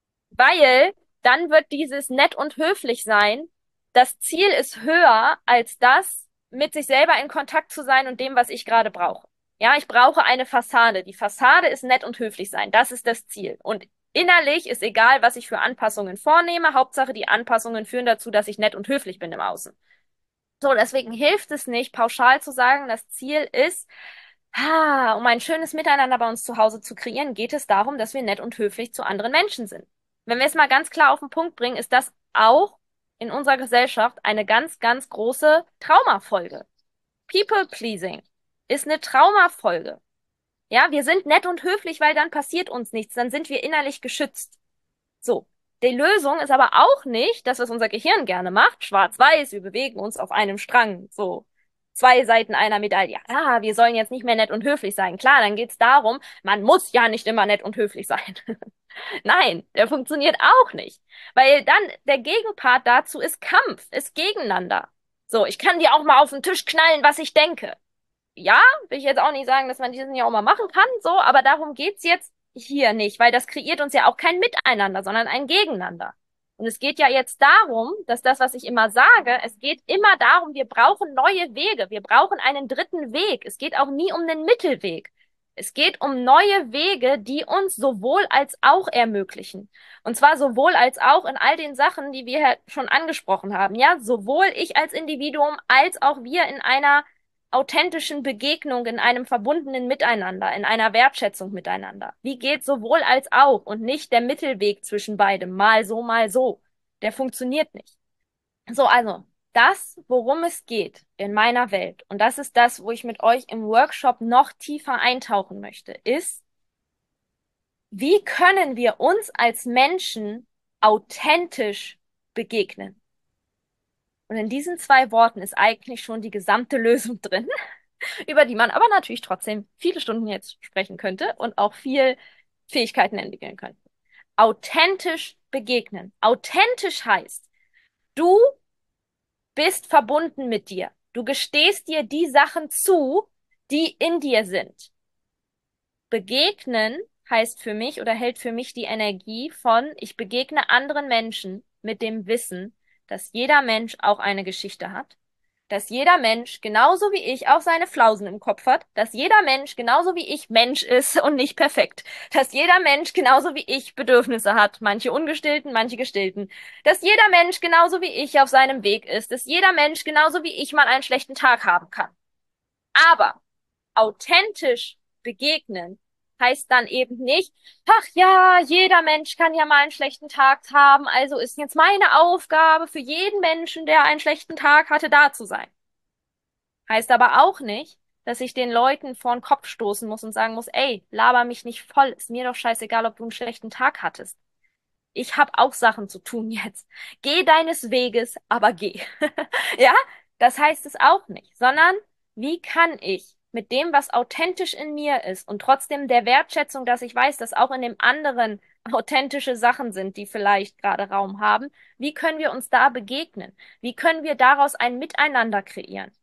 Weil dann wird dieses nett und höflich sein, das Ziel ist höher als das, mit sich selber in Kontakt zu sein und dem, was ich gerade brauche. Ja, ich brauche eine Fassade. Die Fassade ist nett und höflich sein. Das ist das Ziel. Und innerlich ist egal, was ich für Anpassungen vornehme. Hauptsache, die Anpassungen führen dazu, dass ich nett und höflich bin im Außen. So, deswegen hilft es nicht, pauschal zu sagen, das Ziel ist, ah, um ein schönes Miteinander bei uns zu Hause zu kreieren, geht es darum, dass wir nett und höflich zu anderen Menschen sind. Wenn wir es mal ganz klar auf den Punkt bringen, ist das auch in unserer Gesellschaft eine ganz, ganz große Traumafolge. People-pleasing ist eine Traumafolge. Ja, wir sind nett und höflich, weil dann passiert uns nichts, dann sind wir innerlich geschützt. So. Die Lösung ist aber auch nicht das, was unser Gehirn gerne macht, schwarz-weiß, wir bewegen uns auf einem Strang, so zwei Seiten einer Medaille. Ah, wir sollen jetzt nicht mehr nett und höflich sein. Klar, dann geht's darum, man muss ja nicht immer nett und höflich sein. Nein, der funktioniert auch nicht. Weil dann der Gegenpart dazu ist Kampf, ist Gegeneinander. So, ich kann dir auch mal auf den Tisch knallen, was ich denke. Ja, will ich jetzt auch nicht sagen, dass man diesen ja auch mal machen kann, so, aber darum geht's jetzt hier nicht, weil das kreiert uns ja auch kein Miteinander, sondern ein Gegeneinander. Und es geht ja jetzt darum, dass das, was ich immer sage, es geht immer darum, wir brauchen neue Wege, wir brauchen einen dritten Weg. Es geht auch nie um den Mittelweg. Es geht um neue Wege, die uns sowohl als auch ermöglichen. Und zwar sowohl als auch in all den Sachen, die wir schon angesprochen haben. Ja, sowohl ich als Individuum als auch wir in einer authentischen Begegnung, in einem verbundenen Miteinander, in einer Wertschätzung miteinander. Wie geht sowohl als auch und nicht der Mittelweg zwischen beidem, mal so, mal so. Der funktioniert nicht. So, also, das, worum es geht in meiner Welt, und das ist das, wo ich mit euch im Workshop noch tiefer eintauchen möchte, ist, wie können wir uns als Menschen authentisch begegnen? Und in diesen zwei Worten ist eigentlich schon die gesamte Lösung drin, über die man aber natürlich trotzdem viele Stunden jetzt sprechen könnte und auch viel Fähigkeiten entwickeln könnte. Authentisch begegnen. Authentisch heißt, du bist verbunden mit dir. Du gestehst dir die Sachen zu, die in dir sind. Begegnen heißt für mich oder hält für mich die Energie von, ich begegne anderen Menschen mit dem Wissen, dass jeder Mensch auch eine Geschichte hat, dass jeder Mensch genauso wie ich auch seine Flausen im Kopf hat, dass jeder Mensch genauso wie ich Mensch ist und nicht perfekt, dass jeder Mensch genauso wie ich Bedürfnisse hat, manche ungestillten, manche gestillten, dass jeder Mensch genauso wie ich auf seinem Weg ist, dass jeder Mensch genauso wie ich mal einen schlechten Tag haben kann. Aber authentisch begegnen heißt dann eben nicht, ach ja, jeder Mensch kann ja mal einen schlechten Tag haben, also ist jetzt meine Aufgabe für jeden Menschen, der einen schlechten Tag hatte, da zu sein. Heißt aber auch nicht, dass ich den Leuten vor den Kopf stoßen muss und sagen muss, ey, laber mich nicht voll, ist mir doch scheißegal, ob du einen schlechten Tag hattest. Ich habe auch Sachen zu tun jetzt. Geh deines Weges, aber geh. Ja, das heißt es auch nicht, sondern wie kann ich mit dem, was authentisch in mir ist und trotzdem der Wertschätzung, dass ich weiß, dass auch in dem anderen authentische Sachen sind, die vielleicht gerade Raum haben, wie können wir uns da begegnen? Wie können wir daraus ein Miteinander kreieren?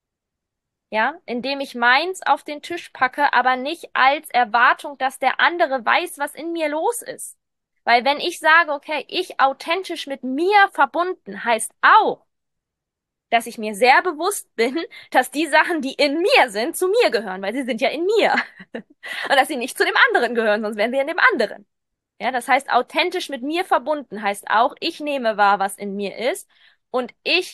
Ja, indem ich meins auf den Tisch packe, aber nicht als Erwartung, dass der andere weiß, was in mir los ist. Weil wenn ich sage, okay, ich authentisch mit mir verbunden, heißt auch, dass ich mir sehr bewusst bin, dass die Sachen, die in mir sind, zu mir gehören, weil sie sind ja in mir. Und dass sie nicht zu dem anderen gehören, sonst wären sie in dem anderen. Ja, das heißt, authentisch mit mir verbunden heißt auch, ich nehme wahr, was in mir ist und ich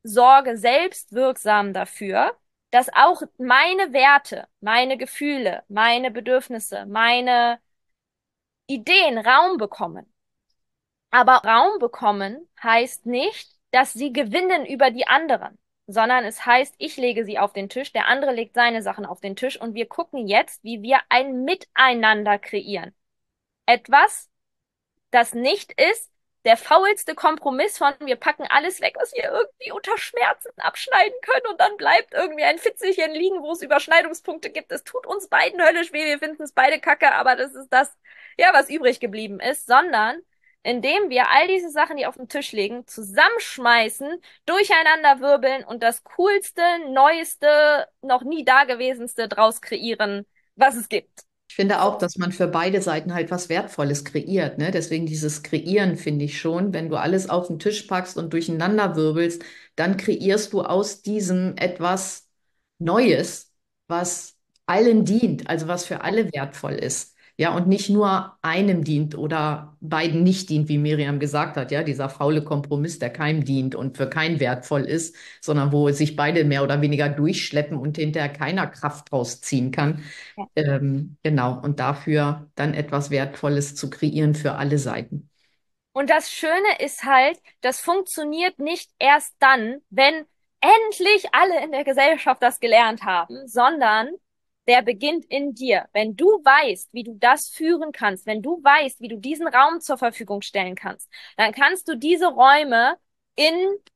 sorge selbst wirksam dafür, dass auch meine Werte, meine Gefühle, meine Bedürfnisse, meine Ideen Raum bekommen. Aber Raum bekommen heißt nicht, dass sie gewinnen über die anderen, sondern es heißt, ich lege sie auf den Tisch, der andere legt seine Sachen auf den Tisch und wir gucken jetzt, wie wir ein Miteinander kreieren. Etwas, das nicht ist der faulste Kompromiss von wir packen alles weg, was wir irgendwie unter Schmerzen abschneiden können und dann bleibt irgendwie ein Fitzelchen liegen, wo es Überschneidungspunkte gibt. Es tut uns beiden höllisch weh, wir finden es beide kacke, aber das ist das, ja, was übrig geblieben ist, sondern indem wir all diese Sachen, die auf den Tisch liegen, zusammenschmeißen, durcheinander wirbeln und das coolste, neueste, noch nie dagewesenste draus kreieren, was es gibt. Ich finde auch, So. dass man für beide Seiten halt was Wertvolles kreiert, ne? Deswegen dieses Kreieren finde ich schon, wenn du alles auf den Tisch packst und durcheinander wirbelst, dann kreierst du aus diesem etwas Neues, was allen dient, also was für alle wertvoll ist. Ja, und nicht nur einem dient oder beiden nicht dient, wie Miriam gesagt hat, ja, dieser faule Kompromiss, der keinem dient und für keinen wertvoll ist, sondern wo sich beide mehr oder weniger durchschleppen und hinterher keiner Kraft draus ziehen kann. Ähm, genau, und dafür dann etwas Wertvolles zu kreieren für alle Seiten. Und das Schöne ist halt, das funktioniert nicht erst dann, wenn endlich alle in der Gesellschaft das gelernt haben, sondern der beginnt in dir. Wenn du weißt, wie du das führen kannst, wenn du weißt, wie du diesen Raum zur Verfügung stellen kannst, dann kannst du diese Räume in,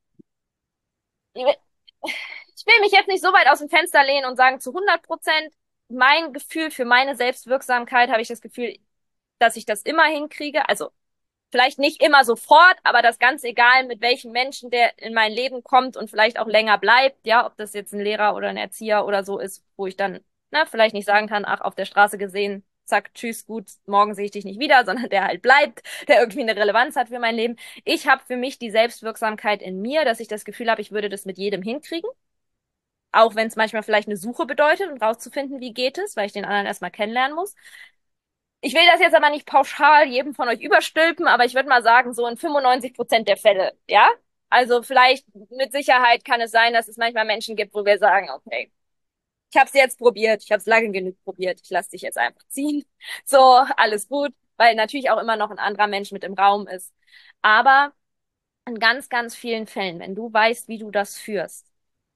ich will mich jetzt nicht so weit aus dem Fenster lehnen und sagen, zu hundert Prozent mein Gefühl für meine Selbstwirksamkeit habe ich das Gefühl, dass ich das immer hinkriege. Also vielleicht nicht immer sofort, aber das ganz egal, mit welchem Menschen der in mein Leben kommt und vielleicht auch länger bleibt, ja, ob das jetzt ein Lehrer oder ein Erzieher oder so ist, wo ich dann, na, vielleicht nicht sagen kann, ach, auf der Straße gesehen, zack, tschüss, gut, morgen sehe ich dich nicht wieder, sondern der halt bleibt, der irgendwie eine Relevanz hat für mein Leben. Ich habe für mich die Selbstwirksamkeit in mir, dass ich das Gefühl habe, ich würde das mit jedem hinkriegen. Auch wenn es manchmal vielleicht eine Suche bedeutet und rauszufinden, wie geht es, weil ich den anderen erstmal kennenlernen muss. Ich will das jetzt aber nicht pauschal jedem von euch überstülpen, aber ich würde mal sagen, so in fünfundneunzig Prozent der Fälle, ja? Also vielleicht mit Sicherheit kann es sein, dass es manchmal Menschen gibt, wo wir sagen, okay, ich habe es jetzt probiert, ich habe es lange genug probiert, ich lasse dich jetzt einfach ziehen. So, alles gut, weil natürlich auch immer noch ein anderer Mensch mit im Raum ist. Aber in ganz, ganz vielen Fällen, wenn du weißt, wie du das führst,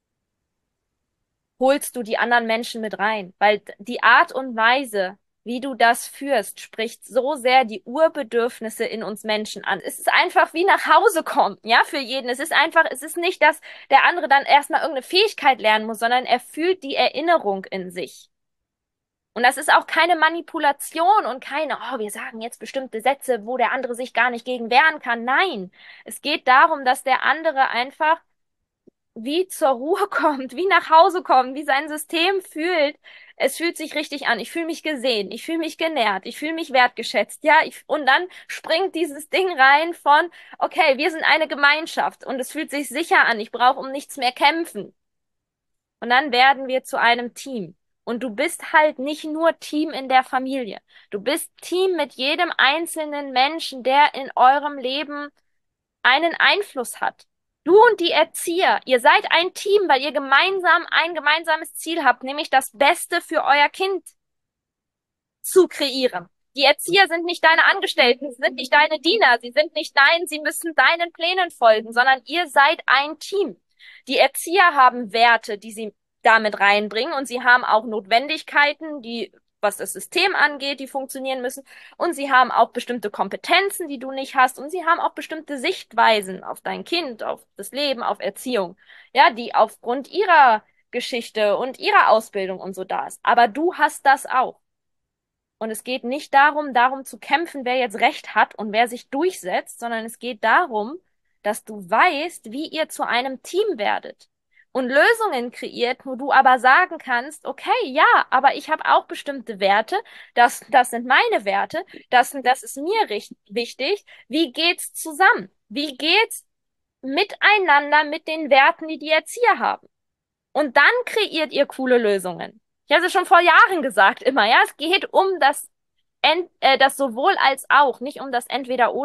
holst du die anderen Menschen mit rein, weil die Art und Weise, wie du das führst, spricht so sehr die Urbedürfnisse in uns Menschen an. Es ist einfach wie nach Hause kommen, ja, für jeden. Es ist einfach, es ist nicht, dass der andere dann erstmal irgendeine Fähigkeit lernen muss, sondern er fühlt die Erinnerung in sich. Und das ist auch keine Manipulation und keine, oh, wir sagen jetzt bestimmte Sätze, wo der andere sich gar nicht gegen wehren kann. Nein, es geht darum, dass der andere einfach wie zur Ruhe kommt, wie nach Hause kommt, wie sein System fühlt. Es fühlt sich richtig an. Ich fühle mich gesehen, ich fühle mich genährt, ich fühle mich wertgeschätzt. Ja, ich, und dann springt dieses Ding rein von, okay, wir sind eine Gemeinschaft und es fühlt sich sicher an. Ich brauche um nichts mehr kämpfen. Und dann werden wir zu einem Team. Und du bist halt nicht nur Team in der Familie. Du bist Team mit jedem einzelnen Menschen, der in eurem Leben einen Einfluss hat. Du und die Erzieher, ihr seid ein Team, weil ihr gemeinsam ein gemeinsames Ziel habt, nämlich das Beste für euer Kind zu kreieren. Die Erzieher sind nicht deine Angestellten, sie sind nicht deine Diener, sie sind nicht dein, sie müssen deinen Plänen folgen, sondern ihr seid ein Team. Die Erzieher haben Werte, die sie damit reinbringen und sie haben auch Notwendigkeiten, die, was das System angeht, die funktionieren müssen. Und sie haben auch bestimmte Kompetenzen, die du nicht hast. Und sie haben auch bestimmte Sichtweisen auf dein Kind, auf das Leben, auf Erziehung, ja, die aufgrund ihrer Geschichte und ihrer Ausbildung und so da ist. Aber du hast das auch. Und es geht nicht darum, darum zu kämpfen, wer jetzt Recht hat und wer sich durchsetzt, sondern es geht darum, dass du weißt, wie ihr zu einem Team werdet und Lösungen kreiert, wo du aber sagen kannst, okay, ja, aber ich habe auch bestimmte Werte, das, das sind meine Werte, das, das ist mir richt- wichtig. Wie geht's zusammen? Wie geht's miteinander mit den Werten, die die Erzieher haben? Und dann kreiert ihr coole Lösungen. Ich habe es schon vor Jahren gesagt, immer, ja, es geht um das, Ent, äh, das sowohl als auch, nicht um das Entweder-Oder.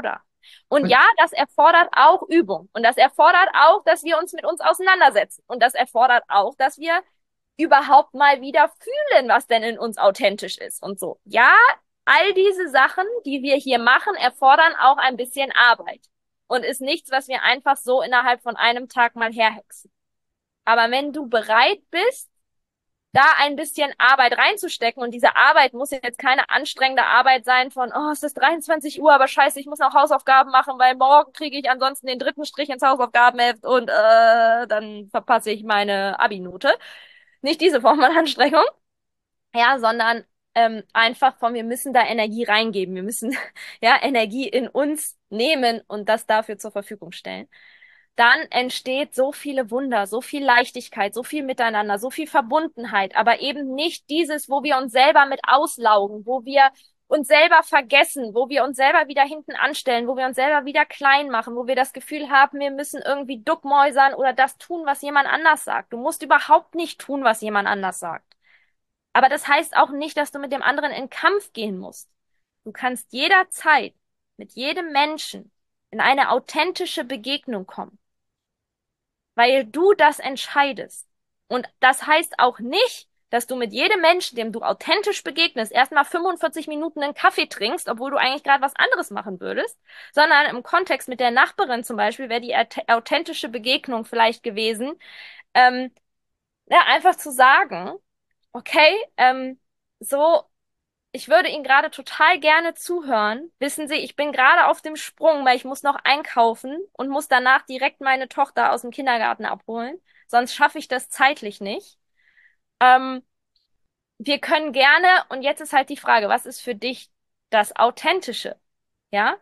Und Und ja, das erfordert auch Übung. Und das erfordert auch, dass wir uns mit uns auseinandersetzen. Und das erfordert auch, dass wir überhaupt mal wieder fühlen, was denn in uns authentisch ist und so. Ja, all diese Sachen, die wir hier machen, erfordern auch ein bisschen Arbeit und ist nichts, was wir einfach so innerhalb von einem Tag mal herhexen. Aber wenn du bereit bist, da ein bisschen Arbeit reinzustecken, und diese Arbeit muss jetzt keine anstrengende Arbeit sein von, oh, es ist dreiundzwanzig Uhr, aber scheiße, ich muss noch Hausaufgaben machen, weil morgen kriege ich ansonsten den dritten Strich ins Hausaufgabenheft und äh, dann verpasse ich meine Abi-Note. Nicht diese Form von Anstrengung, ja, sondern ähm, einfach von, wir müssen da Energie reingeben. Wir müssen ja Energie in uns nehmen und das dafür zur Verfügung stellen. Dann entsteht so viele Wunder, so viel Leichtigkeit, so viel Miteinander, so viel Verbundenheit, aber eben nicht dieses, wo wir uns selber mit auslaugen, wo wir uns selber vergessen, wo wir uns selber wieder hinten anstellen, wo wir uns selber wieder klein machen, wo wir das Gefühl haben, wir müssen irgendwie duckmäusern oder das tun, was jemand anders sagt. Du musst überhaupt nicht tun, was jemand anders sagt. Aber das heißt auch nicht, dass du mit dem anderen in Kampf gehen musst. Du kannst jederzeit mit jedem Menschen in eine authentische Begegnung kommen, weil du das entscheidest. Und das heißt auch nicht, dass du mit jedem Menschen, dem du authentisch begegnest, erstmal fünfundvierzig Minuten einen Kaffee trinkst, obwohl du eigentlich gerade was anderes machen würdest, sondern im Kontext mit der Nachbarin zum Beispiel wäre die authentische Begegnung vielleicht gewesen, ähm, ja, einfach zu sagen, okay, ähm, so, ich würde Ihnen gerade total gerne zuhören. Wissen Sie, ich bin gerade auf dem Sprung, weil ich muss noch einkaufen und muss danach direkt meine Tochter aus dem Kindergarten abholen. Sonst schaffe ich das zeitlich nicht. Ähm, wir können gerne, und jetzt ist halt die Frage, was ist für dich das Authentische? Ja?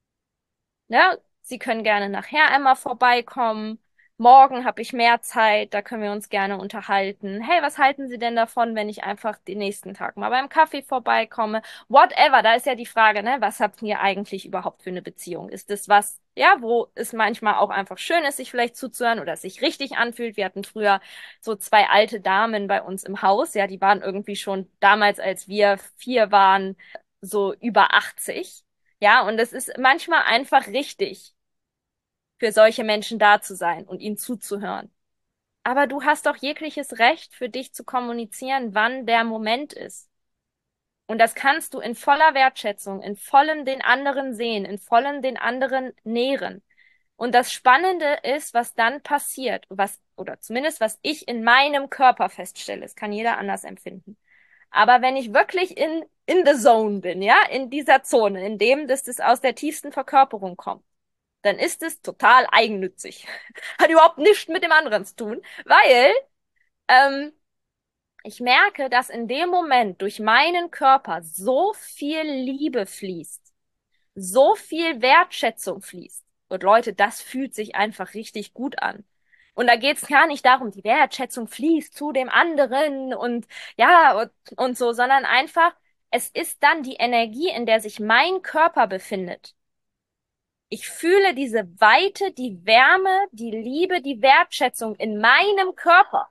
Ja, Sie können gerne nachher einmal vorbeikommen. Morgen habe ich mehr Zeit, da können wir uns gerne unterhalten. Hey, was halten Sie denn davon, wenn ich einfach den nächsten Tag mal beim Kaffee vorbeikomme? Whatever, da ist ja die Frage, ne, was habt ihr eigentlich überhaupt für eine Beziehung? Ist es was, ja, wo es manchmal auch einfach schön ist, sich vielleicht zuzuhören oder es sich richtig anfühlt? Wir hatten früher so zwei alte Damen bei uns im Haus, ja, die waren irgendwie schon damals, als wir vier waren, so über achtzig. Ja, und es ist manchmal einfach richtig, für solche Menschen da zu sein und ihnen zuzuhören. Aber du hast doch jegliches Recht, für dich zu kommunizieren, wann der Moment ist. Und das kannst du in voller Wertschätzung, in vollem den anderen sehen, in vollem den anderen nähren. Und das Spannende ist, was dann passiert, was, oder zumindest was ich in meinem Körper feststelle. Es kann jeder anders empfinden. Aber wenn ich wirklich in, in the zone bin, ja, in dieser Zone, in dem, dass das aus der tiefsten Verkörperung kommt, dann ist es total eigennützig. Hat überhaupt nichts mit dem anderen zu tun, weil ähm, ich merke, dass in dem Moment durch meinen Körper so viel Liebe fließt, so viel Wertschätzung fließt. Und Leute, das fühlt sich einfach richtig gut an. Und da geht's gar nicht darum, die Wertschätzung fließt zu dem anderen und ja und, und so, sondern einfach, es ist dann die Energie, in der sich mein Körper befindet. Ich fühle diese Weite, die Wärme, die Liebe, die Wertschätzung in meinem Körper,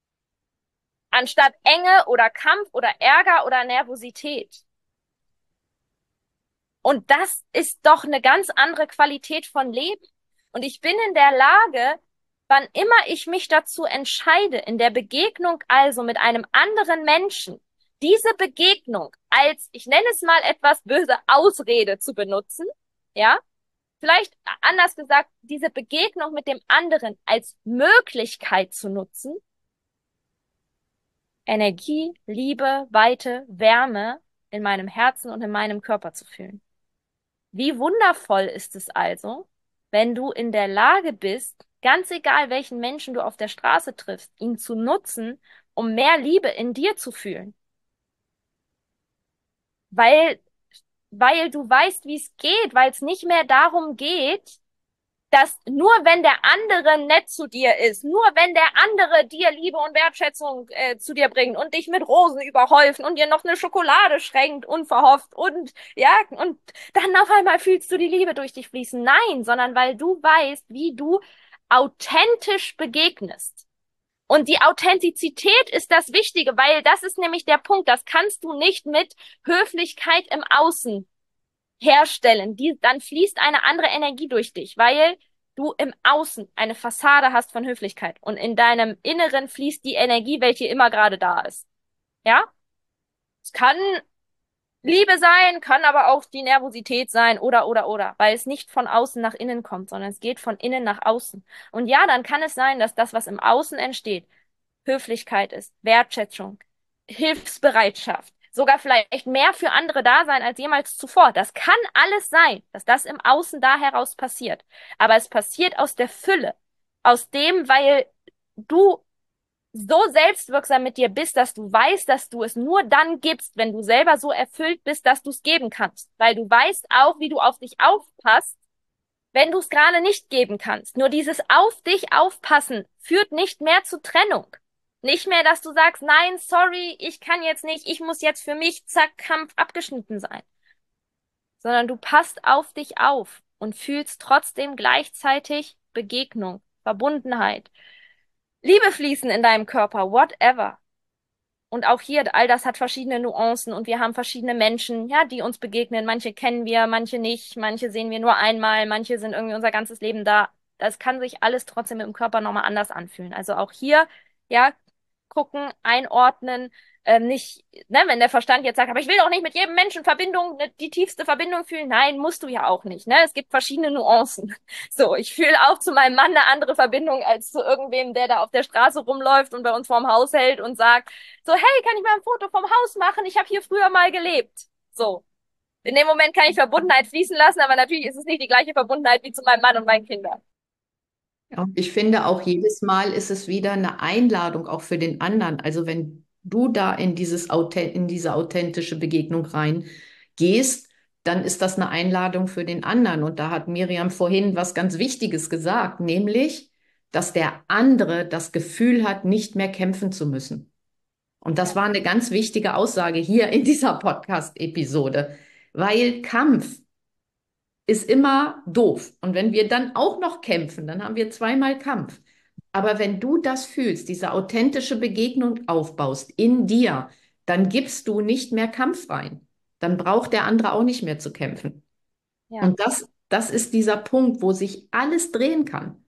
anstatt Enge oder Kampf oder Ärger oder Nervosität. Und das ist doch eine ganz andere Qualität von Leben. Und ich bin in der Lage, wann immer ich mich dazu entscheide, in der Begegnung also mit einem anderen Menschen, diese Begegnung als, ich nenne es mal etwas böse, Ausrede zu benutzen, ja, vielleicht anders gesagt, diese Begegnung mit dem anderen als Möglichkeit zu nutzen, Energie, Liebe, Weite, Wärme in meinem Herzen und in meinem Körper zu fühlen. Wie wundervoll ist es also, wenn du in der Lage bist, ganz egal welchen Menschen du auf der Straße triffst, ihn zu nutzen, um mehr Liebe in dir zu fühlen. Weil, weil du weißt, wie es geht, weil es nicht mehr darum geht, dass nur wenn der andere nett zu dir ist, nur wenn der andere dir Liebe und Wertschätzung äh, zu dir bringt und dich mit Rosen überhäufen und dir noch eine Schokolade schenkt, unverhofft und ja, und dann auf einmal fühlst du die Liebe durch dich fließen. Nein, sondern weil du weißt, wie du authentisch begegnest. Und die Authentizität ist das Wichtige, weil das ist nämlich der Punkt, das kannst du nicht mit Höflichkeit im Außen herstellen, die, dann fließt eine andere Energie durch dich, weil du im Außen eine Fassade hast von Höflichkeit und in deinem Inneren fließt die Energie, welche immer gerade da ist. Ja? Es kann Liebe sein, kann aber auch die Nervosität sein oder, oder, oder, weil es nicht von außen nach innen kommt, sondern es geht von innen nach außen. Und ja, dann kann es sein, dass das, was im Außen entsteht, Höflichkeit ist, Wertschätzung, Hilfsbereitschaft, sogar vielleicht mehr für andere da sein als jemals zuvor. Das kann alles sein, dass das im Außen da heraus passiert. Aber es passiert aus der Fülle, aus dem, weil du so selbstwirksam mit dir bist, dass du weißt, dass du es nur dann gibst, wenn du selber so erfüllt bist, dass du es geben kannst. Weil du weißt auch, wie du auf dich aufpasst, wenn du es gerade nicht geben kannst. Nur dieses auf dich aufpassen führt nicht mehr zu Trennung. Nicht mehr, dass du sagst, nein, sorry, ich kann jetzt nicht, ich muss jetzt für mich, zack, Kampf abgeschnitten sein. Sondern du passt auf dich auf und fühlst trotzdem gleichzeitig Begegnung, Verbundenheit, Liebe fließen in deinem Körper, whatever. Und auch hier, all das hat verschiedene Nuancen und wir haben verschiedene Menschen, ja, die uns begegnen. Manche kennen wir, manche nicht, manche sehen wir nur einmal, manche sind irgendwie unser ganzes Leben da. Das kann sich alles trotzdem im Körper nochmal anders anfühlen. Also auch hier, ja, gucken, einordnen, ähm, nicht, ne, wenn der Verstand jetzt sagt, aber ich will doch nicht mit jedem Menschen Verbindung, ne, die tiefste Verbindung fühlen. Nein, musst du ja auch nicht, ne? Es gibt verschiedene Nuancen. So, ich fühle auch zu meinem Mann eine andere Verbindung als zu irgendwem, der da auf der Straße rumläuft und bei uns vorm Haus hält und sagt, so, hey, kann ich mal ein Foto vom Haus machen? Ich habe hier früher mal gelebt. So. In dem Moment kann ich Verbundenheit fließen lassen, aber natürlich ist es nicht die gleiche Verbundenheit wie zu meinem Mann und meinen Kindern. Ja, und ich finde auch jedes Mal ist es wieder eine Einladung auch für den anderen. Also wenn du da in dieses Authent in diese authentische Begegnung reingehst, dann ist das eine Einladung für den anderen. Und da hat Miriam vorhin was ganz Wichtiges gesagt, nämlich, dass der andere das Gefühl hat, nicht mehr kämpfen zu müssen. Und das Ja, war eine ganz wichtige Aussage hier in dieser Podcast-Episode, weil Kampf ist immer doof. Und wenn wir dann auch noch kämpfen, dann haben wir zweimal Kampf. Aber wenn du das fühlst, diese authentische Begegnung aufbaust in dir, dann gibst du nicht mehr Kampf rein. Dann braucht der andere auch nicht mehr zu kämpfen. ja, Und das, das ist dieser Punkt, wo sich alles drehen kann.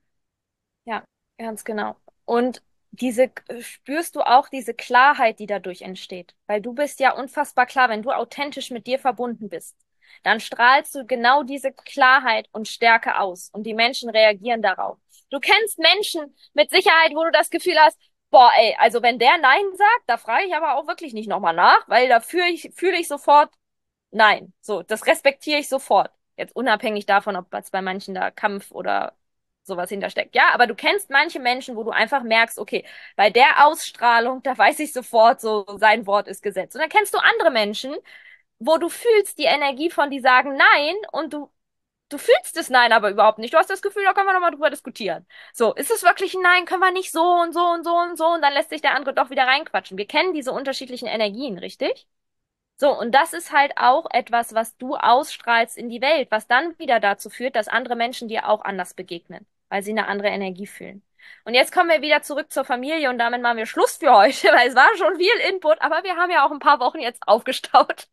ja, ganz genau. Und diese, spürst du auch diese Klarheit, die dadurch entsteht? Weil du bist ja unfassbar klar, wenn du authentisch mit dir verbunden bist, dann strahlst du genau diese Klarheit und Stärke aus und die Menschen reagieren darauf. Du kennst Menschen mit Sicherheit, wo du das Gefühl hast, boah, ey, also wenn der Nein sagt, da frage ich aber auch wirklich nicht nochmal nach, weil da fühle ich, fühle ich sofort Nein. So, das respektiere ich sofort. Jetzt unabhängig davon, ob jetzt bei manchen da Kampf oder sowas hintersteckt. Ja, aber du kennst manche Menschen, wo du einfach merkst, okay, bei der Ausstrahlung, da weiß ich sofort, so sein Wort ist Gesetz. Und dann kennst du andere Menschen, wo du fühlst die Energie von, die sagen Nein und du du fühlst das Nein aber überhaupt nicht. Du hast das Gefühl, da können wir nochmal drüber diskutieren. So, ist es wirklich ein Nein? Können wir nicht so und so und so und so? Und dann lässt sich der andere doch wieder reinquatschen. Wir kennen diese unterschiedlichen Energien, richtig? So, und das ist halt auch etwas, was du ausstrahlst in die Welt, was dann wieder dazu führt, dass andere Menschen dir auch anders begegnen, weil sie eine andere Energie fühlen. Und jetzt kommen wir wieder zurück zur Familie und damit machen wir Schluss für heute, weil es war schon viel Input, aber wir haben ja auch ein paar Wochen jetzt aufgestaut.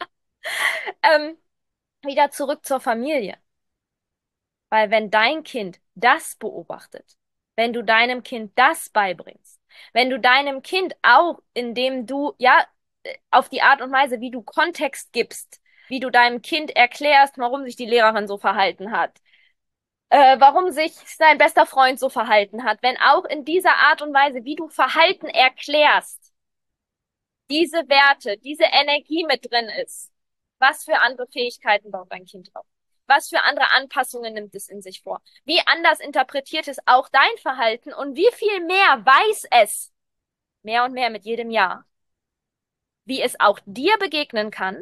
Ähm, wieder zurück zur Familie. Weil wenn dein Kind das beobachtet, wenn du deinem Kind das beibringst, wenn du deinem Kind auch, indem du, ja, auf die Art und Weise, wie du Kontext gibst, wie du deinem Kind erklärst, warum sich die Lehrerin so verhalten hat, äh, warum sich sein bester Freund so verhalten hat, wenn auch in dieser Art und Weise, wie du Verhalten erklärst, diese Werte, diese Energie mit drin ist, was für andere Fähigkeiten baut dein Kind auf? Was für andere Anpassungen nimmt es in sich vor? Wie anders interpretiert es auch dein Verhalten und wie viel mehr weiß es mehr und mehr mit jedem Jahr, wie es auch dir begegnen kann,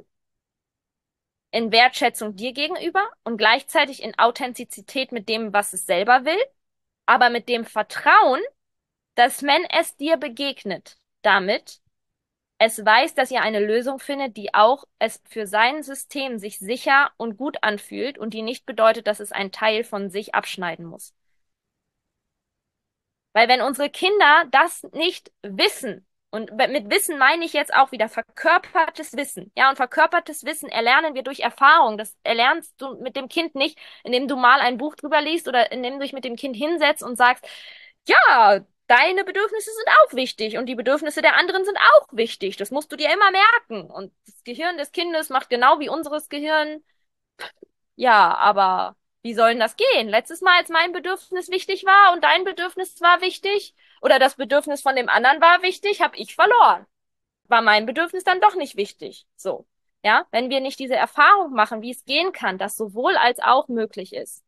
in Wertschätzung dir gegenüber und gleichzeitig in Authentizität mit dem, was es selber will, aber mit dem Vertrauen, dass wenn es dir begegnet, damit es weiß, dass ihr eine Lösung findet, die auch es für sein System sich sicher und gut anfühlt und die nicht bedeutet, dass es einen Teil von sich abschneiden muss. Weil wenn unsere Kinder das nicht wissen Und mit Wissen meine ich jetzt auch wieder verkörpertes Wissen. Ja, und verkörpertes Wissen erlernen wir durch Erfahrung. Das erlernst du mit dem Kind nicht, indem du mal ein Buch drüber liest oder indem du dich mit dem Kind hinsetzt und sagst, ja, deine Bedürfnisse sind auch wichtig und die Bedürfnisse der anderen sind auch wichtig. Das musst du dir immer merken. Und das Gehirn des Kindes macht genau wie unseres Gehirn. Ja, aber wie soll denn das gehen? Letztes Mal, als mein Bedürfnis wichtig war und dein Bedürfnis war wichtig oder das Bedürfnis von dem anderen war wichtig, habe ich verloren. War mein Bedürfnis dann doch nicht wichtig. So. Ja, wenn wir nicht diese Erfahrung machen, wie es gehen kann, dass sowohl als auch möglich ist,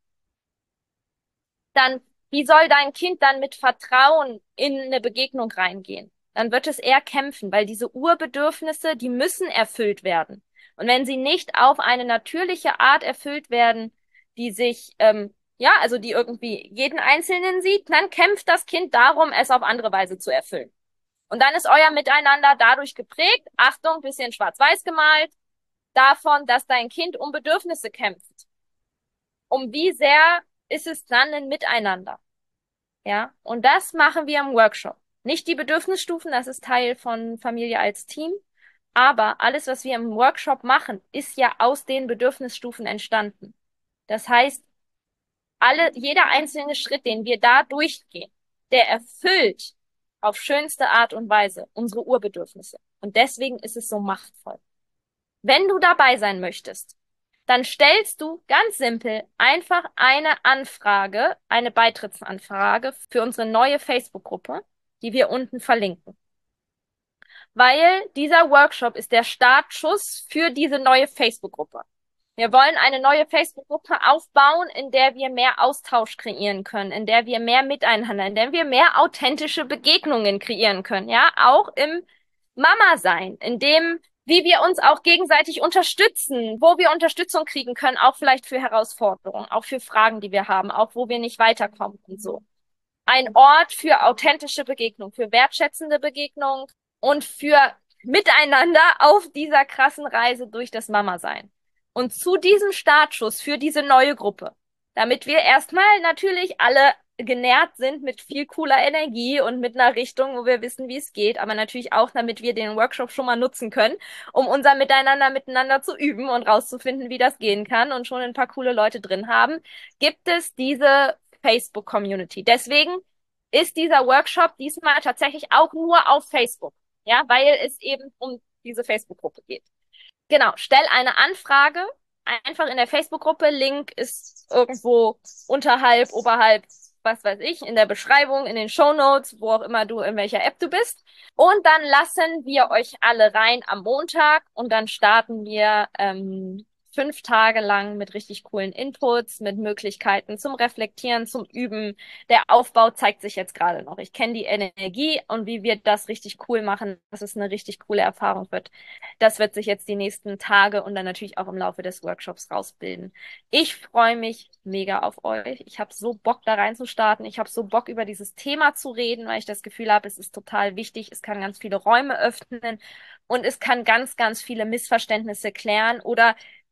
dann wie soll dein Kind dann mit Vertrauen in eine Begegnung reingehen? Dann wird es eher kämpfen, weil diese Urbedürfnisse, die müssen erfüllt werden. Und wenn sie nicht auf eine natürliche Art erfüllt werden, die sich, ähm, ja, also die irgendwie jeden Einzelnen sieht, dann kämpft das Kind darum, es auf andere Weise zu erfüllen. Und dann ist euer Miteinander dadurch geprägt, Achtung, bisschen schwarz-weiß gemalt, davon, dass dein Kind um Bedürfnisse kämpft. Um wie sehr ist es dann ein Miteinander? Ja, und das machen wir im Workshop. Nicht die Bedürfnisstufen, das ist Teil von Familie als Team, aber alles, was wir im Workshop machen, ist ja aus den Bedürfnisstufen entstanden. Das heißt, alle, jeder einzelne Schritt, den wir da durchgehen, der erfüllt auf schönste Art und Weise unsere Urbedürfnisse. Und deswegen ist es so machtvoll. Wenn du dabei sein möchtest, dann stellst du ganz simpel einfach eine Anfrage, eine Beitrittsanfrage für unsere neue Facebook-Gruppe, die wir unten verlinken. Weil dieser Workshop ist der Startschuss für diese neue Facebook-Gruppe. Wir wollen eine neue Facebook-Gruppe aufbauen, in der wir mehr Austausch kreieren können, in der wir mehr Miteinander, in der wir mehr authentische Begegnungen kreieren können, ja, auch im Mama-Sein, in dem, wie wir uns auch gegenseitig unterstützen, wo wir Unterstützung kriegen können, auch vielleicht für Herausforderungen, auch für Fragen, die wir haben, auch wo wir nicht weiterkommen und so. Ein Ort für authentische Begegnung, für wertschätzende Begegnung und für Miteinander auf dieser krassen Reise durch das Mama-Sein. Und zu diesem Startschuss für diese neue Gruppe, damit wir erstmal natürlich alle genährt sind mit viel cooler Energie und mit einer Richtung, wo wir wissen, wie es geht, aber natürlich auch, damit wir den Workshop schon mal nutzen können, um unser Miteinander miteinander zu üben und rauszufinden, wie das gehen kann und schon ein paar coole Leute drin haben, gibt es diese Facebook-Community. Deswegen ist dieser Workshop diesmal tatsächlich auch nur auf Facebook, ja, weil es eben um diese Facebook-Gruppe geht. Genau, stell eine Anfrage einfach in der Facebook-Gruppe. Link ist irgendwo unterhalb, oberhalb, was weiß ich, in der Beschreibung, in den Shownotes, wo auch immer du, in welcher App du bist. Und dann lassen wir euch alle rein am Montag und dann starten wir ähm, fünf Tage lang mit richtig coolen Inputs, mit Möglichkeiten zum Reflektieren, zum Üben. Der Aufbau zeigt sich jetzt gerade noch. Ich kenne die Energie und wie wir das richtig cool machen, dass es eine richtig coole Erfahrung wird. Das wird sich jetzt die nächsten Tage und dann natürlich auch im Laufe des Workshops rausbilden. Ich freue mich mega auf euch. Ich habe so Bock da reinzustarten. Ich habe so Bock über dieses Thema zu reden, weil ich das Gefühl habe, es ist total wichtig. Es kann ganz viele Räume öffnen und es kann ganz, ganz viele Missverständnisse klären oder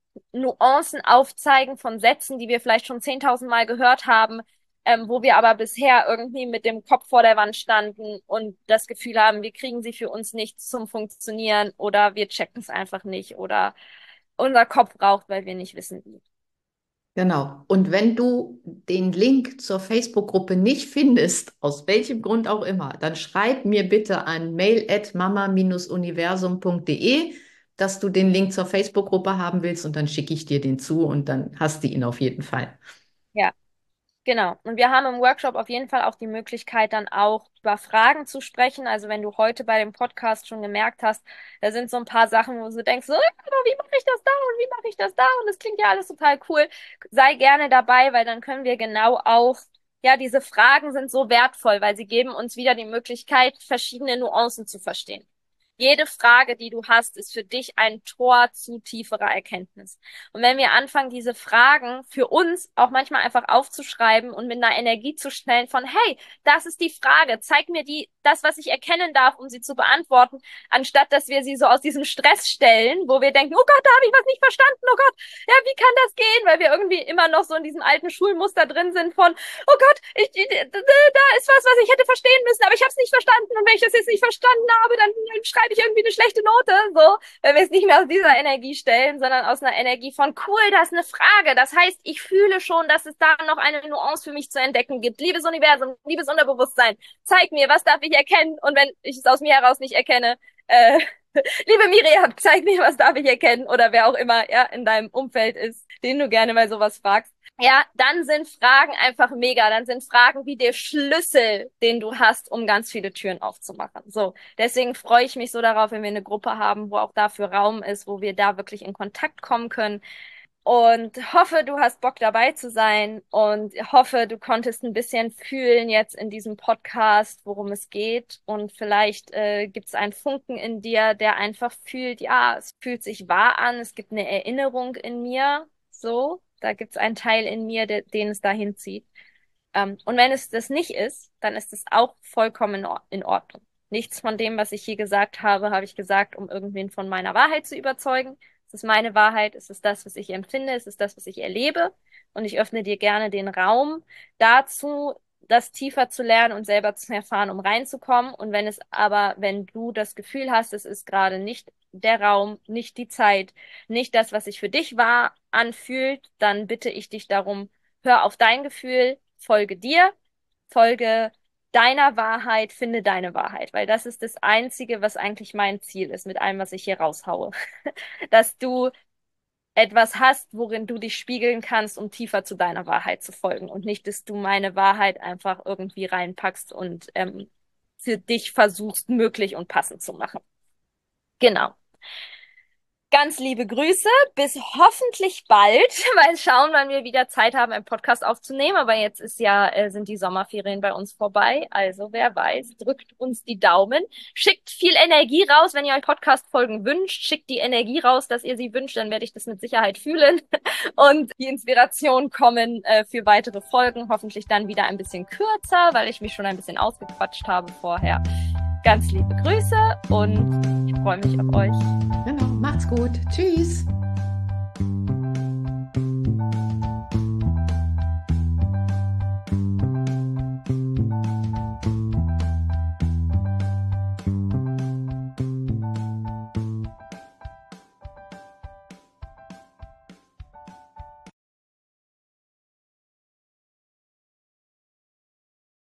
Nuancen aufzeigen von Sätzen, die wir vielleicht schon zehntausend Mal gehört haben, ähm, wo wir aber bisher irgendwie mit dem Kopf vor der Wand standen und das Gefühl haben, wir kriegen sie für uns nicht zum Funktionieren oder wir checken es einfach nicht oder unser Kopf raucht, weil wir nicht wissen, wie. Genau. Und wenn du den Link zur Facebook-Gruppe nicht findest, aus welchem Grund auch immer, dann schreib mir bitte an mail at mama universum punkt de, dass du den Link zur Facebook-Gruppe haben willst und dann schicke ich dir den zu und dann hast du ihn auf jeden Fall. Ja. Genau. Und wir haben im Workshop auf jeden Fall auch die Möglichkeit, dann auch über Fragen zu sprechen. Also wenn du heute bei dem Podcast schon gemerkt hast, da sind so ein paar Sachen, wo du denkst, so, "Ah, aber wie mache ich das da und wie mache ich das da? Und das klingt ja alles total cool. Sei gerne dabei, weil dann können wir genau auch, ja, diese Fragen sind so wertvoll, weil sie geben uns wieder die Möglichkeit, verschiedene Nuancen zu verstehen. Jede Frage, die du hast, ist für dich ein Tor zu tieferer Erkenntnis. Und wenn wir anfangen, diese Fragen für uns auch manchmal einfach aufzuschreiben und mit einer Energie zu stellen von, hey, das ist die Frage, zeig mir die, das, was ich erkennen darf, um sie zu beantworten, anstatt dass wir sie so aus diesem Stress stellen, wo wir denken, oh Gott, da habe ich was nicht verstanden, oh Gott, ja, wie kann das gehen? Weil wir irgendwie immer noch so in diesem alten Schulmuster drin sind von, oh Gott, ich, ich, da ist was, was ich hätte verstehen müssen, aber ich habe es nicht verstanden. Und wenn ich das jetzt nicht verstanden habe, dann, dann schreibe ich irgendwie eine schlechte Note. So, wenn wir es nicht mehr aus dieser Energie stellen, sondern aus einer Energie von cool, das ist eine Frage. Das heißt, ich fühle schon, dass es da noch eine Nuance für mich zu entdecken gibt. Liebes Universum, liebes Unterbewusstsein, zeig mir, was darf ich erkennen? Und wenn ich es aus mir heraus nicht erkenne, äh, liebe Miriam, zeig mir, was darf ich erkennen? Oder wer auch immer ja in deinem Umfeld ist, den du gerne mal sowas fragst. Ja, dann sind Fragen einfach mega. Dann sind Fragen wie der Schlüssel, den du hast, um ganz viele Türen aufzumachen. So, deswegen freue ich mich so darauf, wenn wir eine Gruppe haben, wo auch dafür Raum ist, wo wir da wirklich in Kontakt kommen können. Und hoffe, du hast Bock dabei zu sein und hoffe, du konntest ein bisschen fühlen jetzt in diesem Podcast, worum es geht. Und vielleicht äh, gibt es einen Funken in dir, der einfach fühlt, ja, es fühlt sich wahr an, es gibt eine Erinnerung in mir, so. Da gibt es einen Teil in mir, der, den es dahin zieht. Ähm, und wenn es das nicht ist, dann ist es auch vollkommen in, Or in Ordnung. Nichts von dem, was ich hier gesagt habe, habe ich gesagt, um irgendwen von meiner Wahrheit zu überzeugen. Es ist meine Wahrheit, es ist das, was ich empfinde, es ist das, was ich erlebe. Und ich öffne dir gerne den Raum dazu, das tiefer zu lernen und selber zu erfahren, um reinzukommen. Und wenn es aber, wenn du das Gefühl hast, es ist gerade nicht der Raum, nicht die Zeit, nicht das, was sich für dich wahr anfühlt, dann bitte ich dich darum, hör auf dein Gefühl, folge dir, folge deiner Wahrheit, finde deine Wahrheit, weil das ist das Einzige, was eigentlich mein Ziel ist mit allem, was ich hier raushaue. Dass du etwas hast, worin du dich spiegeln kannst, um tiefer zu deiner Wahrheit zu folgen und nicht, dass du meine Wahrheit einfach irgendwie reinpackst und ähm, für dich versuchst, möglich und passend zu machen. Genau. Ganz liebe Grüße, bis hoffentlich bald. Mal schauen, wann wir wieder Zeit haben, einen Podcast aufzunehmen. Aber jetzt ist ja, äh, sind die Sommerferien bei uns vorbei. Also wer weiß, drückt uns die Daumen. Schickt viel Energie raus, wenn ihr euch Podcast-Folgen wünscht. Schickt die Energie raus, dass ihr sie wünscht, dann werde ich das mit Sicherheit fühlen. Und die Inspiration kommen äh, für weitere Folgen. Hoffentlich dann wieder ein bisschen kürzer, weil ich mich schon ein bisschen ausgequatscht habe vorher. Ganz liebe Grüße und ich freue mich auf euch. Genau, macht's gut. Tschüss.